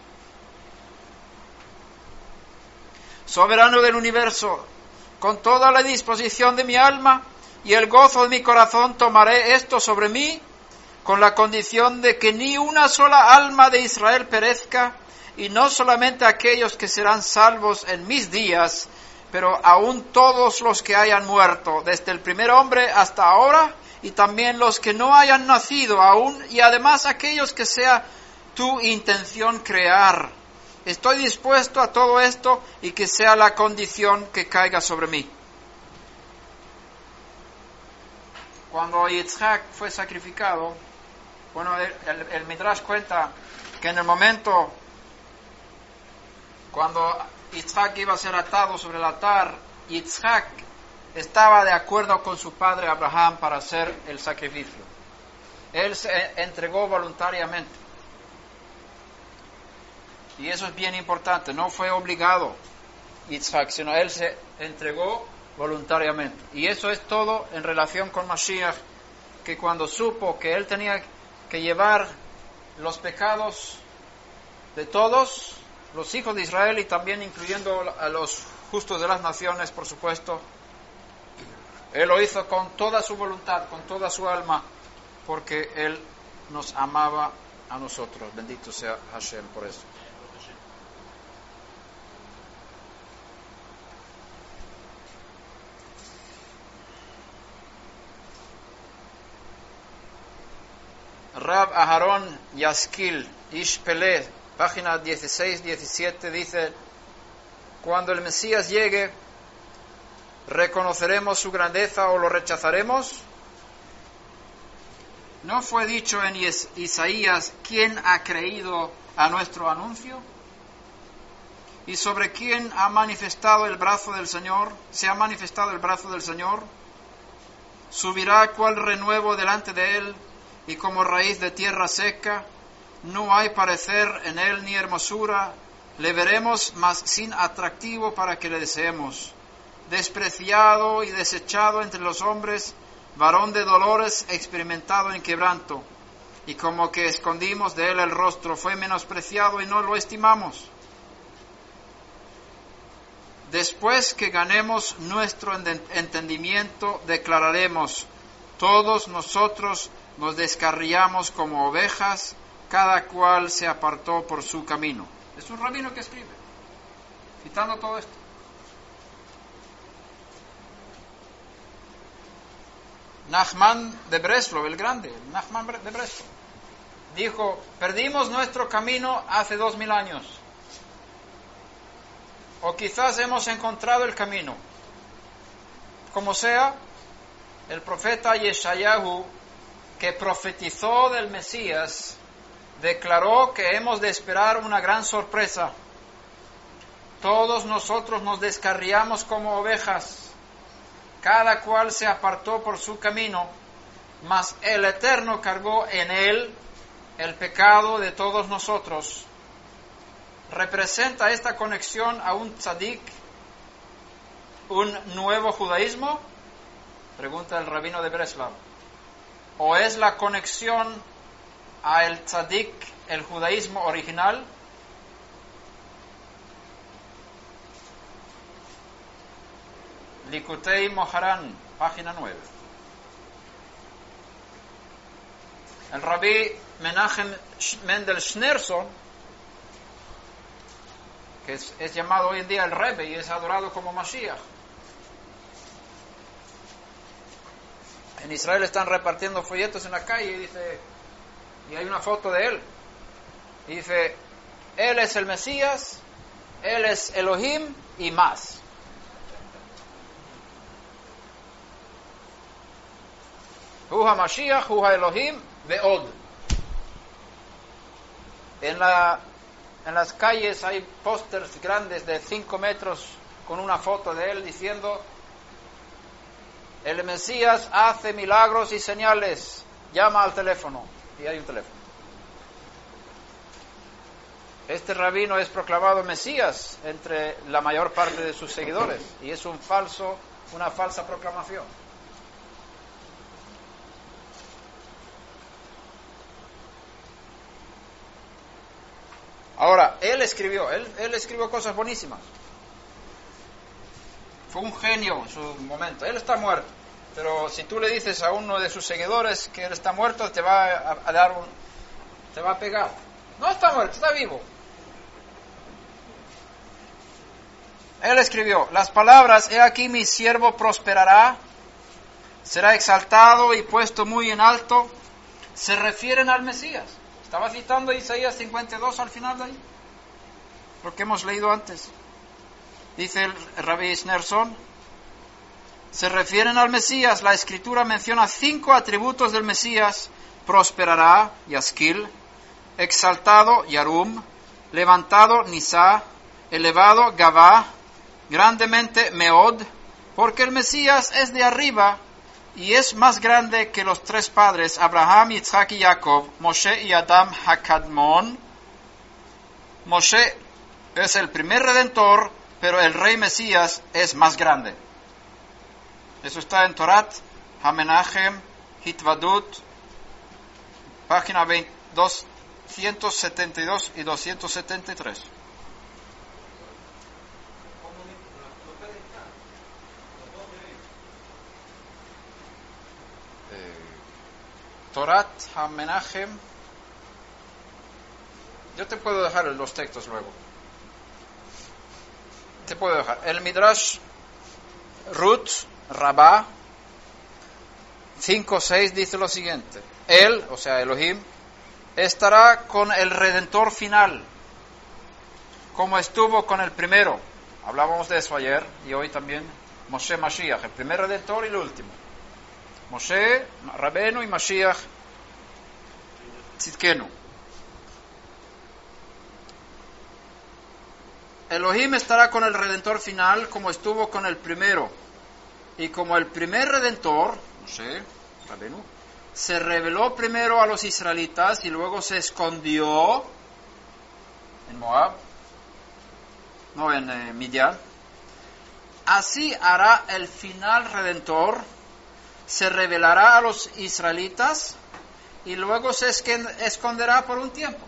soberano del universo, con toda la disposición de mi alma y el gozo de mi corazón tomaré esto sobre mí, con la condición de que ni una sola alma de Israel perezca, y no solamente aquellos que serán salvos en mis días, pero aún todos los que hayan muerto, desde el primer hombre hasta ahora, y también los que no hayan nacido aún, y además aquellos que sea tu intención crear. Estoy dispuesto a todo esto y que sea la condición que caiga sobre mí. Cuando Yitzhak fue sacrificado, bueno, el, el, el Midrash cuenta que en el momento cuando Yitzhak iba a ser atado sobre el altar, Yitzhak estaba de acuerdo con su padre Abraham para hacer el sacrificio. Él se entregó voluntariamente. Y eso es bien importante, no fue obligado Yitzhak, sino él se entregó voluntariamente. Y eso es todo en relación con Mashiach, que cuando supo que él tenía que llevar los pecados de todos los hijos de Israel, y también incluyendo a los justos de las naciones, por supuesto, él lo hizo con toda su voluntad, con toda su alma, porque él nos amaba a nosotros. Bendito sea Hashem por eso. Rab Aharon Yaskil Ish Peleh, página dieciséis diecisiete, dice: cuando el Mesías llegue, ¿reconoceremos su grandeza o lo rechazaremos? ¿No fue dicho en Isaías: ¿quién ha creído a nuestro anuncio? ¿Y sobre quién ha manifestado el brazo del Señor? ¿Se ha manifestado el brazo del Señor? subirá cual renuevo delante de él, y como raíz de tierra seca, no hay parecer en él ni hermosura, le veremos, mas sin atractivo para que le deseemos. Despreciado y desechado entre los hombres, varón de dolores, experimentado en quebranto, y como que escondimos de él el rostro, fue menospreciado y no lo estimamos. Después que ganemos nuestro entendimiento, declararemos, todos nosotros nos descarriamos como ovejas, cada cual se apartó por su camino. Es un rabino que escribe, citando todo esto. Nachman de Breslov, el grande, Nachman de Breslov, dijo, perdimos nuestro camino hace dos mil años, o quizás hemos encontrado el camino. Como sea, el profeta Yeshayahu, que profetizó del Mesías, declaró que hemos de esperar una gran sorpresa. Todos nosotros nos descarriamos como ovejas, cada cual se apartó por su camino, mas el Eterno cargó en él el pecado de todos nosotros. ¿Representa esta conexión a un tzadik, un nuevo judaísmo? Pregunta el rabino de Breslov. ¿O es la conexión a el tzadik, el judaísmo original? Likutei Moharan, página nueve. El rabí Menachem Mendel Schneerson, que es, es llamado hoy en día el Rebbe y es adorado como Mashiach. En Israel están repartiendo folletos en la calle y dice, y hay una foto de él, y dice, él es el Mesías, él es Elohim y más. Huja Mashiach, Huja Elohim, Veod. En la En las calles hay pósters grandes de cinco metros con una foto de él diciendo, el Mesías hace milagros y señales, llama al teléfono, y hay un teléfono. Este rabino es proclamado Mesías entre la mayor parte de sus seguidores, y es un falso, una falsa proclamación. Ahora, él escribió, él, él escribió cosas buenísimas. Fue un genio en su momento. Él está muerto, pero si tú le dices a uno de sus seguidores que él está muerto, te va a, a dar un, te va a pegar. No está muerto, está vivo. Él escribió, las palabras, he aquí mi siervo prosperará, será exaltado y puesto muy en alto, se refieren al Mesías. Estaba citando Isaías cincuenta y dos al final de ahí, lo que hemos leído antes. Dice el rabí Schneerson, se refieren al Mesías. La Escritura menciona cinco atributos del Mesías: prosperará, Yaskil; exaltado, Yarum; levantado, Nisa; elevado, Gavá; grandemente, Meod, porque el Mesías es de arriba y es más grande que los tres padres, Abraham, Yitzhak y Jacob, Moshe y Adam Hakadmon. Moshe es el primer redentor, pero el rey Mesías es más grande. Eso está en Torat, Hamenachem, Hitvadut, página doscientos setenta y dos y doscientos setenta y tres. Torat HaMenachem. Yo te puedo dejar los textos luego. Te puedo dejar. El Midrash Ruth Rabá cinco seis dice lo siguiente: él, o sea Elohim, estará con el Redentor final, como estuvo con el primero. Hablábamos de eso ayer y hoy también. Moshe Mashiach, el primer Redentor y el último. Moshe Rabenu y Mashiach Tzidkenu. Elohim estará con el Redentor final como estuvo con el primero. Y como el primer redentor, Moshe Rabenu, se reveló primero a los israelitas y luego se escondió en Moab, no en eh, Midian, así hará el final redentor, se revelará a los israelitas y luego se esconderá por un tiempo.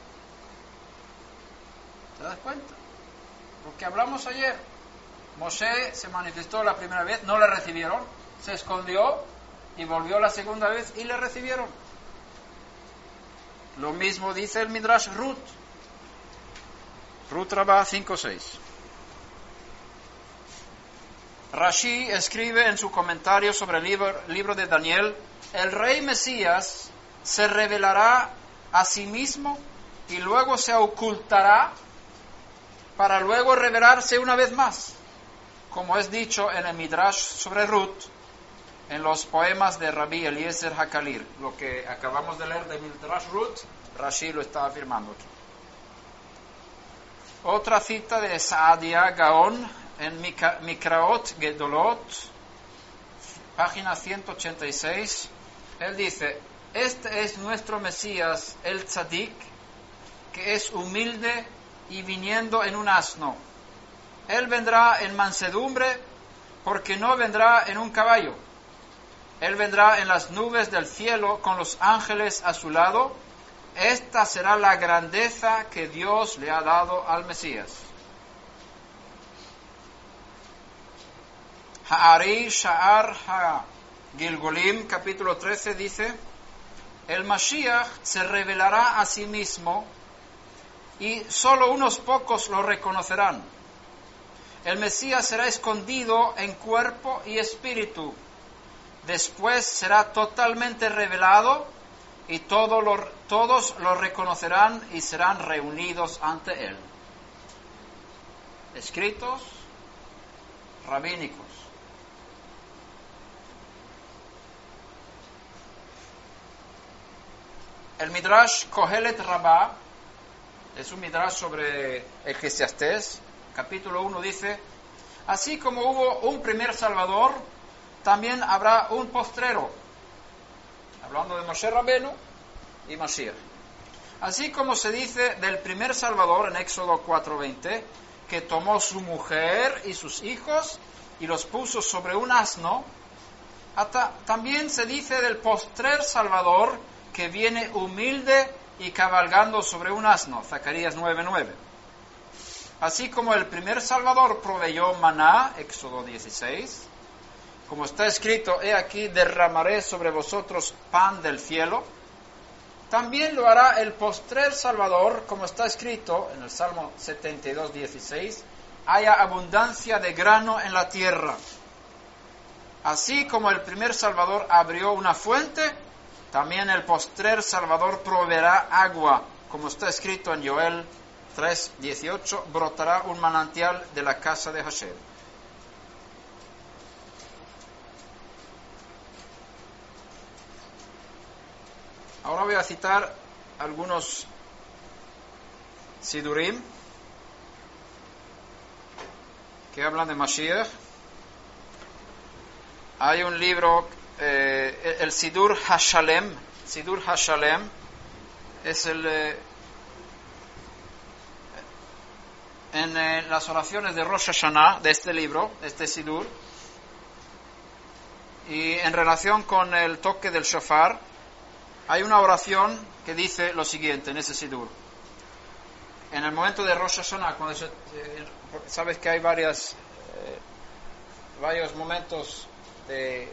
¿Te das cuenta? Lo que hablamos ayer. Moshe se manifestó la primera vez, no le recibieron, se escondió y volvió la segunda vez y le recibieron. Lo mismo dice el Midrash Ruth. Ruth Rabá cinco seis. Rashi escribe en su comentario sobre el libro, libro de Daniel: el rey Mesías se revelará a sí mismo y luego se ocultará para luego revelarse una vez más, como es dicho en el Midrash sobre Ruth, en los poemas de Rabbi Eliezer Hakalir. Lo que acabamos de leer de Midrash Ruth, Rashi lo está afirmando aquí. Otra cita de Saadia Gaon en Mikraot Gedolot, página ciento ochenta y seis. Él dice: este es nuestro Mesías, el Tzadik, que es humilde y viniendo en un asno. Él vendrá en mansedumbre, porque no vendrá en un caballo. Él vendrá en las nubes del cielo con los ángeles a su lado. Esta será la grandeza que Dios le ha dado al Mesías. Ha'ari Sha'ar HaGilgolim, capítulo trece, dice: el Mashiach se revelará a sí mismo y solo unos pocos lo reconocerán. El Mesías será escondido en cuerpo y espíritu. Después será totalmente revelado y todo lo, todos lo reconocerán y serán reunidos ante él. Escritos rabínicos. El Midrash Kohelet Rabbah es un Midrash sobre Eclesiastés, capítulo uno, dice: así como hubo un primer Salvador, también habrá un postrero. Hablando de Moshe Rabenu y Mashiach. Así como se dice del primer Salvador en Éxodo cuatro veinte, que tomó su mujer y sus hijos y los puso sobre un asno, hasta, también se dice del postrer Salvador, que viene humilde y cabalgando sobre un asno. Zacarías nueve nueve. Así como el primer Salvador proveyó maná, Éxodo dieciséis, como está escrito: he aquí derramaré sobre vosotros pan del cielo, también lo hará el postrer Salvador, como está escrito en el Salmo setenta y dos dieciséis: haya abundancia de grano en la tierra. Así como el primer Salvador abrió una fuente, también el postrer Salvador proveerá agua, como está escrito en Joel tres dieciocho: brotará un manantial de la casa de Hashem. Ahora voy a citar algunos Sidurim que hablan de Mashiach. Hay un libro, eh, el Sidur HaShalem, Sidur HaShalem, es el eh, en eh, las oraciones de Rosh Hashanah de este libro, este Sidur, y en relación con el toque del shofar, hay una oración que dice lo siguiente en ese Sidur. En el momento de Rosh Hashanah, cuando se, eh, sabes que hay varias, eh, varios momentos de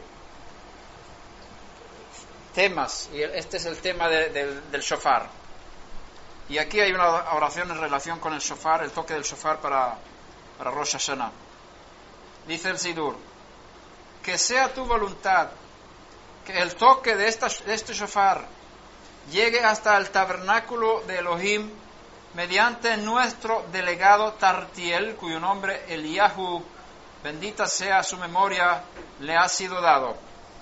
temas, y este es el tema de, de, del shofar. Y aquí hay una oración en relación con el shofar, el toque del shofar para, para Rosh Hashanah. Dice el Sidur: que sea tu voluntad que el toque de, esta, de este shofar llegue hasta el tabernáculo de Elohim mediante nuestro delegado Tartiel, cuyo nombre Eliyahu, bendita sea su memoria, le ha sido dado.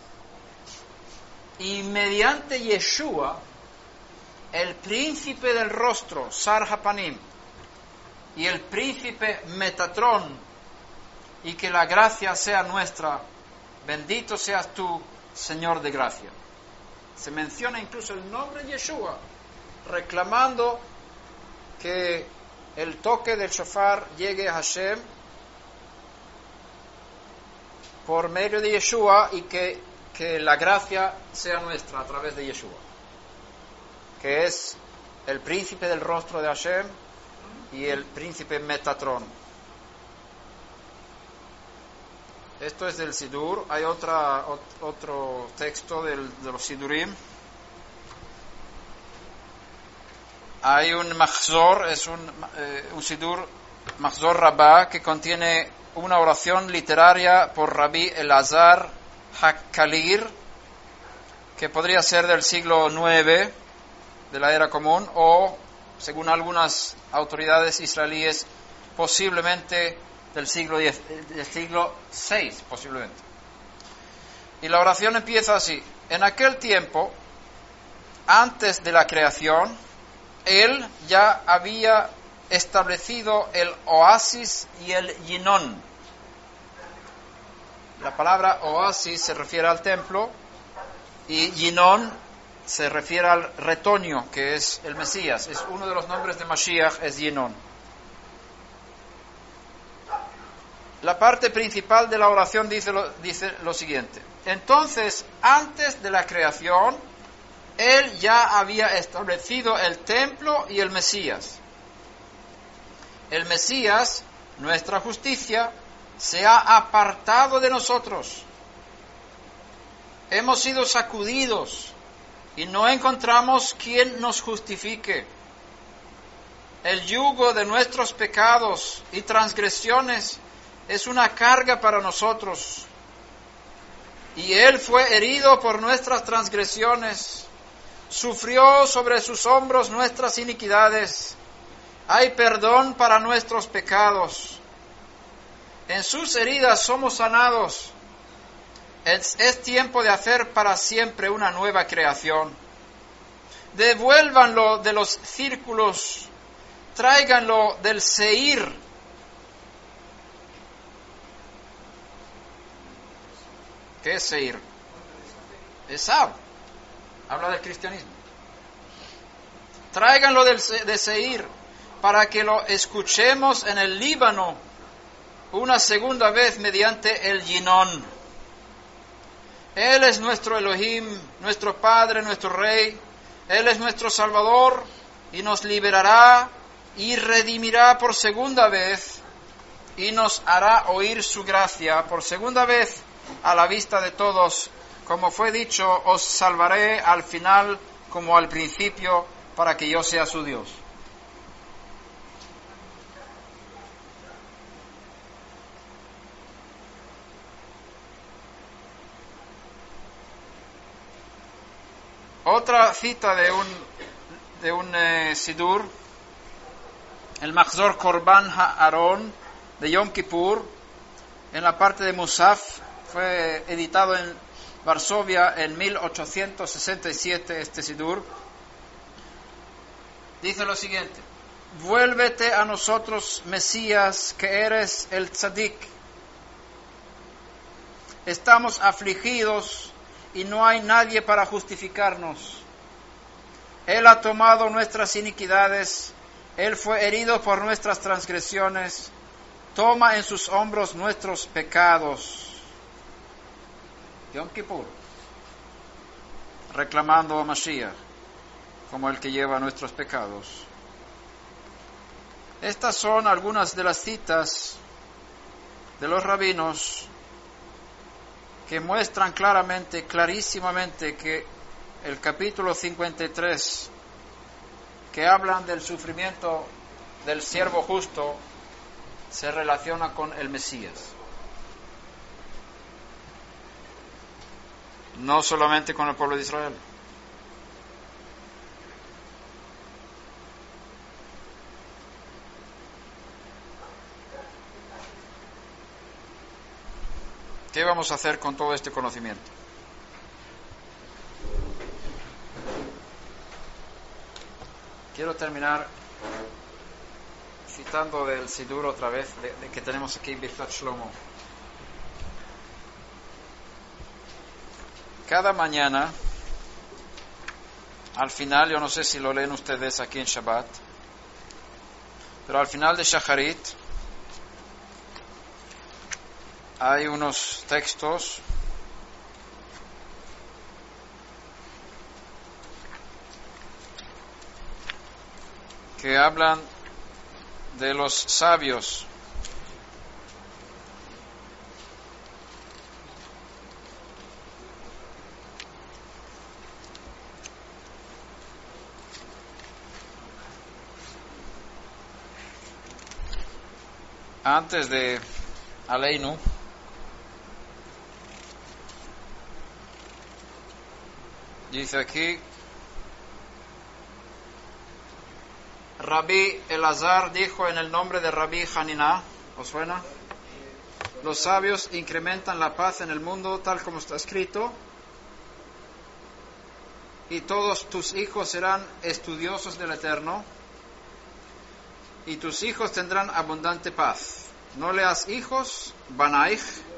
Y mediante Yeshua, el príncipe del rostro, Sar Hapanim, y el príncipe Metatrón, y que la gracia sea nuestra bendito seas tú, Señor de gracia. Se menciona incluso el nombre de Yeshua, reclamando que el toque del shofar llegue a Hashem por medio de Yeshua y que, que la gracia sea nuestra a través de Yeshua, que es el príncipe del rostro de Hashem y el príncipe Metatron. Esto es del Sidur. Hay otra, otro texto del, de los Sidurim. Hay un Mahzor, es un, eh, un Sidur, Mahzor Rabbah, que contiene una oración literaria por Rabbi Elazar Hakkalir, que podría ser del siglo nueve de la era común, o, según algunas autoridades israelíes, posiblemente del siglo diez, del siglo seis, posiblemente. Y la oración empieza así: en aquel tiempo, antes de la creación, Él ya había establecido el oasis y el Yinon. La palabra oasis se refiere al templo y Yinon se refiere al retoño, que es el Mesías. Es uno de los nombres de Mashiach, es Yinon. La parte principal de la oración dice lo, dice lo siguiente: entonces, antes de la creación, Él ya había establecido el templo y el Mesías. El Mesías, nuestra justicia, se ha apartado de nosotros. Hemos sido sacudidos y no encontramos quien nos justifique. El yugo de nuestros pecados y transgresiones es una carga para nosotros. Y Él fue herido por nuestras transgresiones, sufrió sobre sus hombros nuestras iniquidades. Hay perdón para nuestros pecados. En sus heridas somos sanados. Es, es tiempo de hacer para siempre una nueva creación. Devuélvanlo de los círculos, tráiganlo del Seir. ¿Qué es Seir? Esab. Habla del cristianismo. Tráiganlo del, de Seir para que lo escuchemos en el Líbano una segunda vez mediante el Yinon. Él es nuestro Elohim, nuestro Padre, nuestro Rey. Él es nuestro Salvador y nos liberará y redimirá por segunda vez y nos hará oír su gracia por segunda vez a la vista de todos. Como fue dicho, os salvaré al final como al principio, para que yo sea su Dios. Otra cita de un, de un eh, Sidur, el Mahzor Korban Ha'aron de Yom Kippur, en la parte de Musaf, fue editado en Varsovia en mil ochocientos sesenta y siete, este Sidur. Dice lo siguiente: vuélvete a nosotros, Mesías, que eres el Tzadik. Estamos afligidos y no hay nadie para justificarnos. Él ha tomado nuestras iniquidades, Él fue herido por nuestras transgresiones, toma en sus hombros nuestros pecados. Yom Kippur, reclamando a Mashiach como el que lleva nuestros pecados. Estas son algunas de las citas de los rabinos que muestran claramente, clarísimamente, que el capítulo cincuenta y tres, que hablan del sufrimiento del siervo justo, se relaciona con el Mesías. No solamente con el pueblo de Israel. ¿Qué vamos a hacer con todo este conocimiento? Quiero terminar citando del Sidur otra vez, de, de que tenemos aquí Birkat Shlomo. cada mañana, al final, yo no sé si lo leen ustedes aquí en Shabbat, pero al final de Shacharit hay unos textos que hablan de los sabios. Antes de Aleinu, dice aquí, Rabí Elazar dijo en el nombre de Rabí Hanina, ¿os suena? Los sabios incrementan la paz en el mundo tal como está escrito, y todos tus hijos serán estudiosos del Eterno, y tus hijos tendrán abundante paz. No leas hijos, banaich,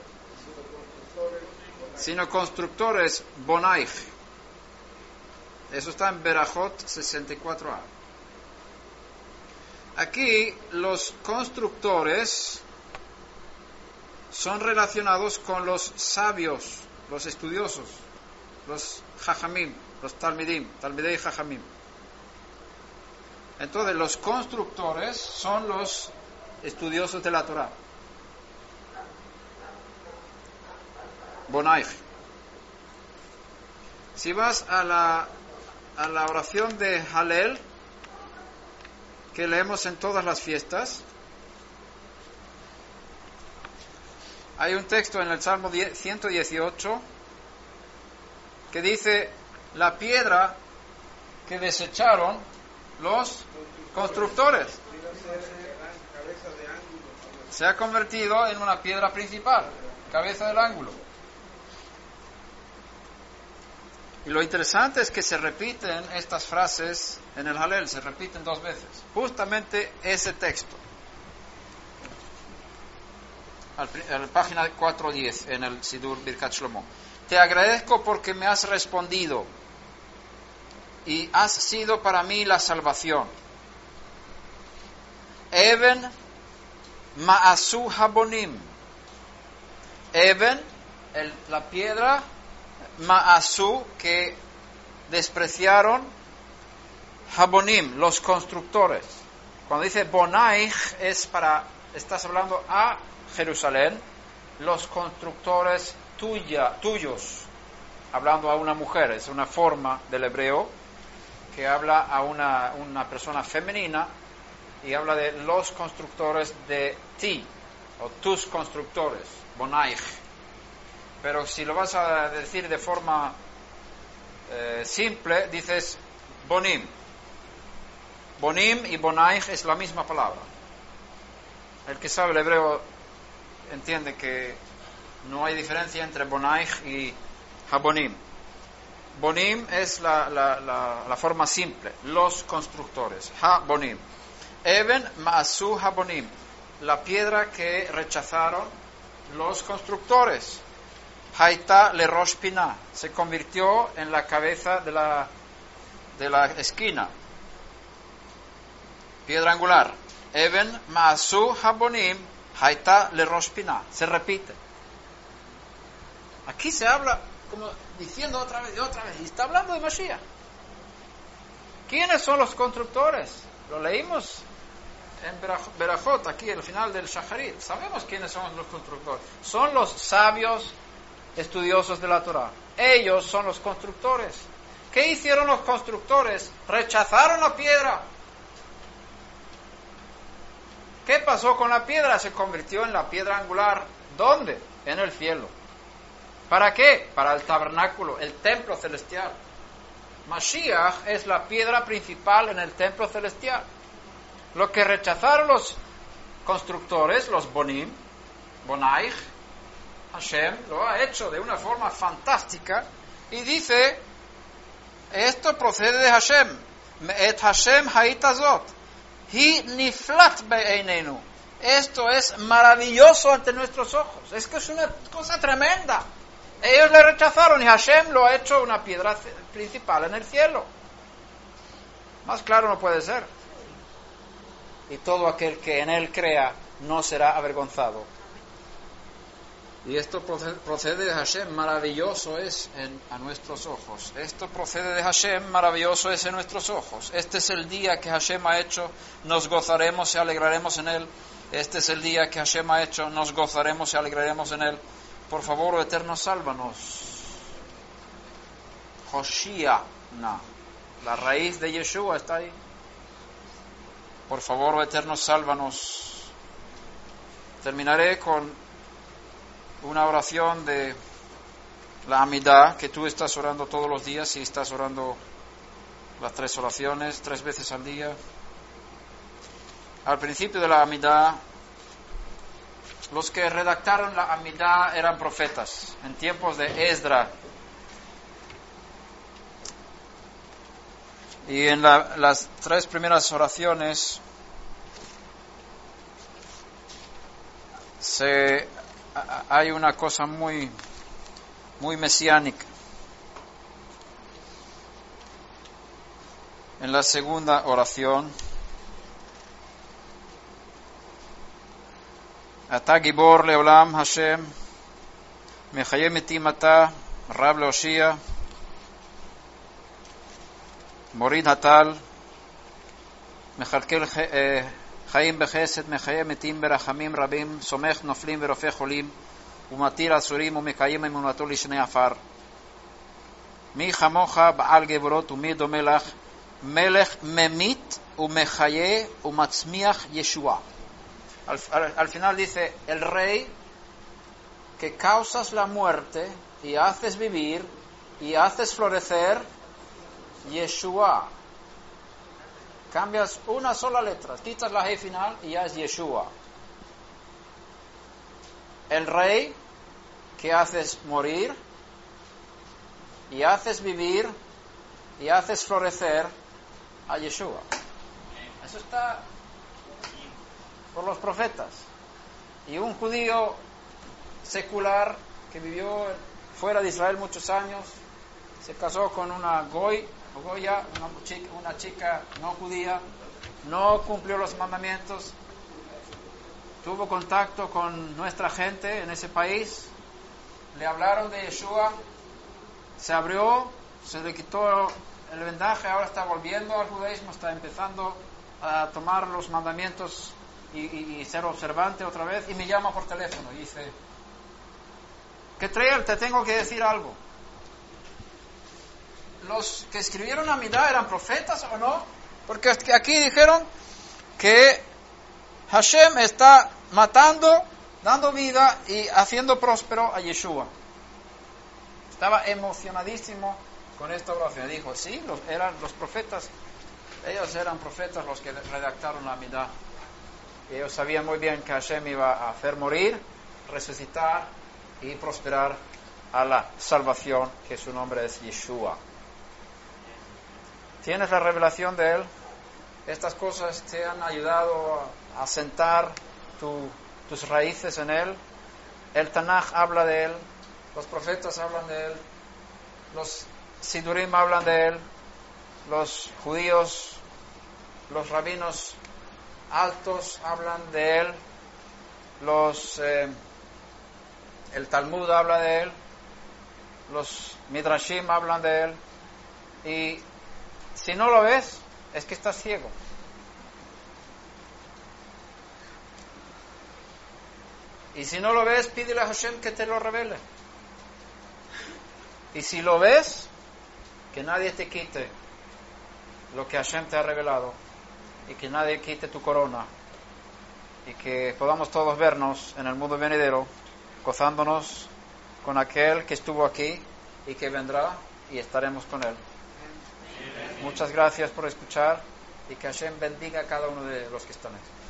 sino constructores, bonaich. Eso está en Berajot sesenta y cuatro a. Aquí los constructores son relacionados con los sabios, los estudiosos, los jajamim, los talmidim, talmidei jajamim. Entonces los constructores son los estudiosos de la Torah. Bonaich. Si vas a la, a la oración de Halel, que leemos en todas las fiestas, hay un texto en el Salmo ciento dieciocho que dice: la piedra que desecharon los constructores se ha convertido en una piedra principal, cabeza del ángulo. Y lo interesante es que se repiten estas frases en el Halel, se repiten dos veces. Justamente ese texto. En la página cuatrocientos diez, en el Sidur Birkat Shlomo. Te agradezco porque me has respondido y has sido para mí la salvación. Even Ma'asu Habonim. Even, el, la piedra, Ma'asu, que despreciaron, Habonim, los constructores. Cuando dice Bonaich, es para, estás hablando a Jerusalén, los constructores tuya, tuyos, hablando a una mujer, es una forma del hebreo que habla a una, una persona femenina y habla de los constructores de ti, o tus constructores, Bonaich. Pero si lo vas a decir de forma eh, simple, dices Bonim. Bonim y Bonaich es la misma palabra. El que sabe el hebreo entiende que no hay diferencia entre Bonaich y Habonim. Bonim es la, la, la, la forma simple, los constructores. Habonim. Even Ma'asu Habonim, la piedra que rechazaron los constructores. Haita le Rosh Pinah, se convirtió en la cabeza de la, de la esquina. Piedra angular. Even Ma'asu Habonim, Haita le Rosh Pinah, se repite. Aquí se habla como diciendo otra vez y otra vez, y está hablando de Mashiach. ¿Quiénes son los constructores? Lo leímos en Berajot, aquí al final del Shacharit. Sabemos quiénes son los constructores. Son los sabios estudiosos de la Torah. Ellos son los constructores. ¿Qué hicieron los constructores? Rechazaron la piedra. ¿Qué pasó con la piedra? Se convirtió en la piedra angular. ¿Dónde? En el cielo. ¿Para qué? Para el tabernáculo, el templo celestial. Mashiach es la piedra principal en el templo celestial. Lo que rechazaron los constructores, los Bonim, Bonaich, Hashem lo ha hecho de una forma fantástica y dice, esto procede de Hashem. Et Hashem haitazot. Hi niflat be'einenu. Esto es maravilloso ante nuestros ojos. Es que es una cosa tremenda. Ellos le rechazaron y Hashem lo ha hecho una piedra principal en el cielo. Más claro no puede ser. Y todo aquel que en él crea no será avergonzado. Y esto procede de Hashem, maravilloso es en, a nuestros ojos. Esto procede de Hashem, maravilloso es en nuestros ojos. Este es el día que Hashem ha hecho, nos gozaremos y alegraremos en él. Este es el día que Hashem ha hecho, nos gozaremos y alegraremos en él. Por favor, oh Eterno, sálvanos. Hoshiana, la raíz de Yeshua está ahí. Por favor, oh Eterno, sálvanos. Terminaré con una oración de la Amidah, que tú estás orando todos los días, y estás orando las tres oraciones, tres veces al día. Al principio de la Amidah, los que redactaron la Amidah eran profetas, en tiempos de Esdra. Y en la, las tres primeras oraciones se, hay una cosa muy, muy mesiánica. En la segunda oración, Ata Gibor Leolam Hashem, Mechayem Etim Ata, Rab Leoshia, Morid Hatal, Mechalkel Chaim Bechesed, Mechayem Etim Berachamim Rabim, Somech Noflim Verofeh Cholim, Umatir Asurim Umekayem Emunato Lishnei Afar. Mi Chamocha Baal Geborot Umi Domelach, Melech Memit Umechaye Umatzmiach Yeshua. Al, al, al final dice, el rey que causas la muerte y haces vivir y haces florecer, Yeshua. Cambias una sola letra, quitas la G final y ya es Yeshua. El rey que haces morir y haces vivir y haces florecer a Yeshua. Eso está por los profetas. Y un judío secular que vivió fuera de Israel muchos años, se casó con una goy, o goya, una chica, una chica no judía, no cumplió los mandamientos, tuvo contacto con nuestra gente en ese país, le hablaron de Yeshua, se abrió, se le quitó el vendaje, ahora está volviendo al judaísmo, está empezando a tomar los mandamientos y, y, y ser observante otra vez, y me llama por teléfono y dice, ¿qué trae? Te tengo que decir algo. ¿Los que escribieron a Amidah eran profetas o no? Porque aquí dijeron que Hashem está matando, dando vida y haciendo próspero a Yeshua. Estaba emocionadísimo con esta oración. Dijo, sí, los, eran los profetas. Ellos eran profetas los que redactaron la Amidah. Ellos sabían muy bien que Hashem iba a hacer morir, resucitar y prosperar a la salvación, que su nombre es Yeshua. ¿Tienes la revelación de Él? Estas cosas te han ayudado a asentar tu, tus raíces en Él. El Tanaj habla de Él, los profetas hablan de Él, los Sidurim hablan de Él, los judíos, los rabinos altos hablan de Él, los eh, el Talmud habla de Él, los Midrashim hablan de Él, y si no lo ves, es que estás ciego. Y si no lo ves, pídele a Hashem que te lo revele. Y si lo ves, que nadie te quite lo que Hashem te ha revelado, y que nadie quite tu corona, y que podamos todos vernos en el mundo venidero, gozándonos con aquel que estuvo aquí y que vendrá, y estaremos con él. Muchas gracias por escuchar, y que Hashem bendiga a cada uno de los que están aquí.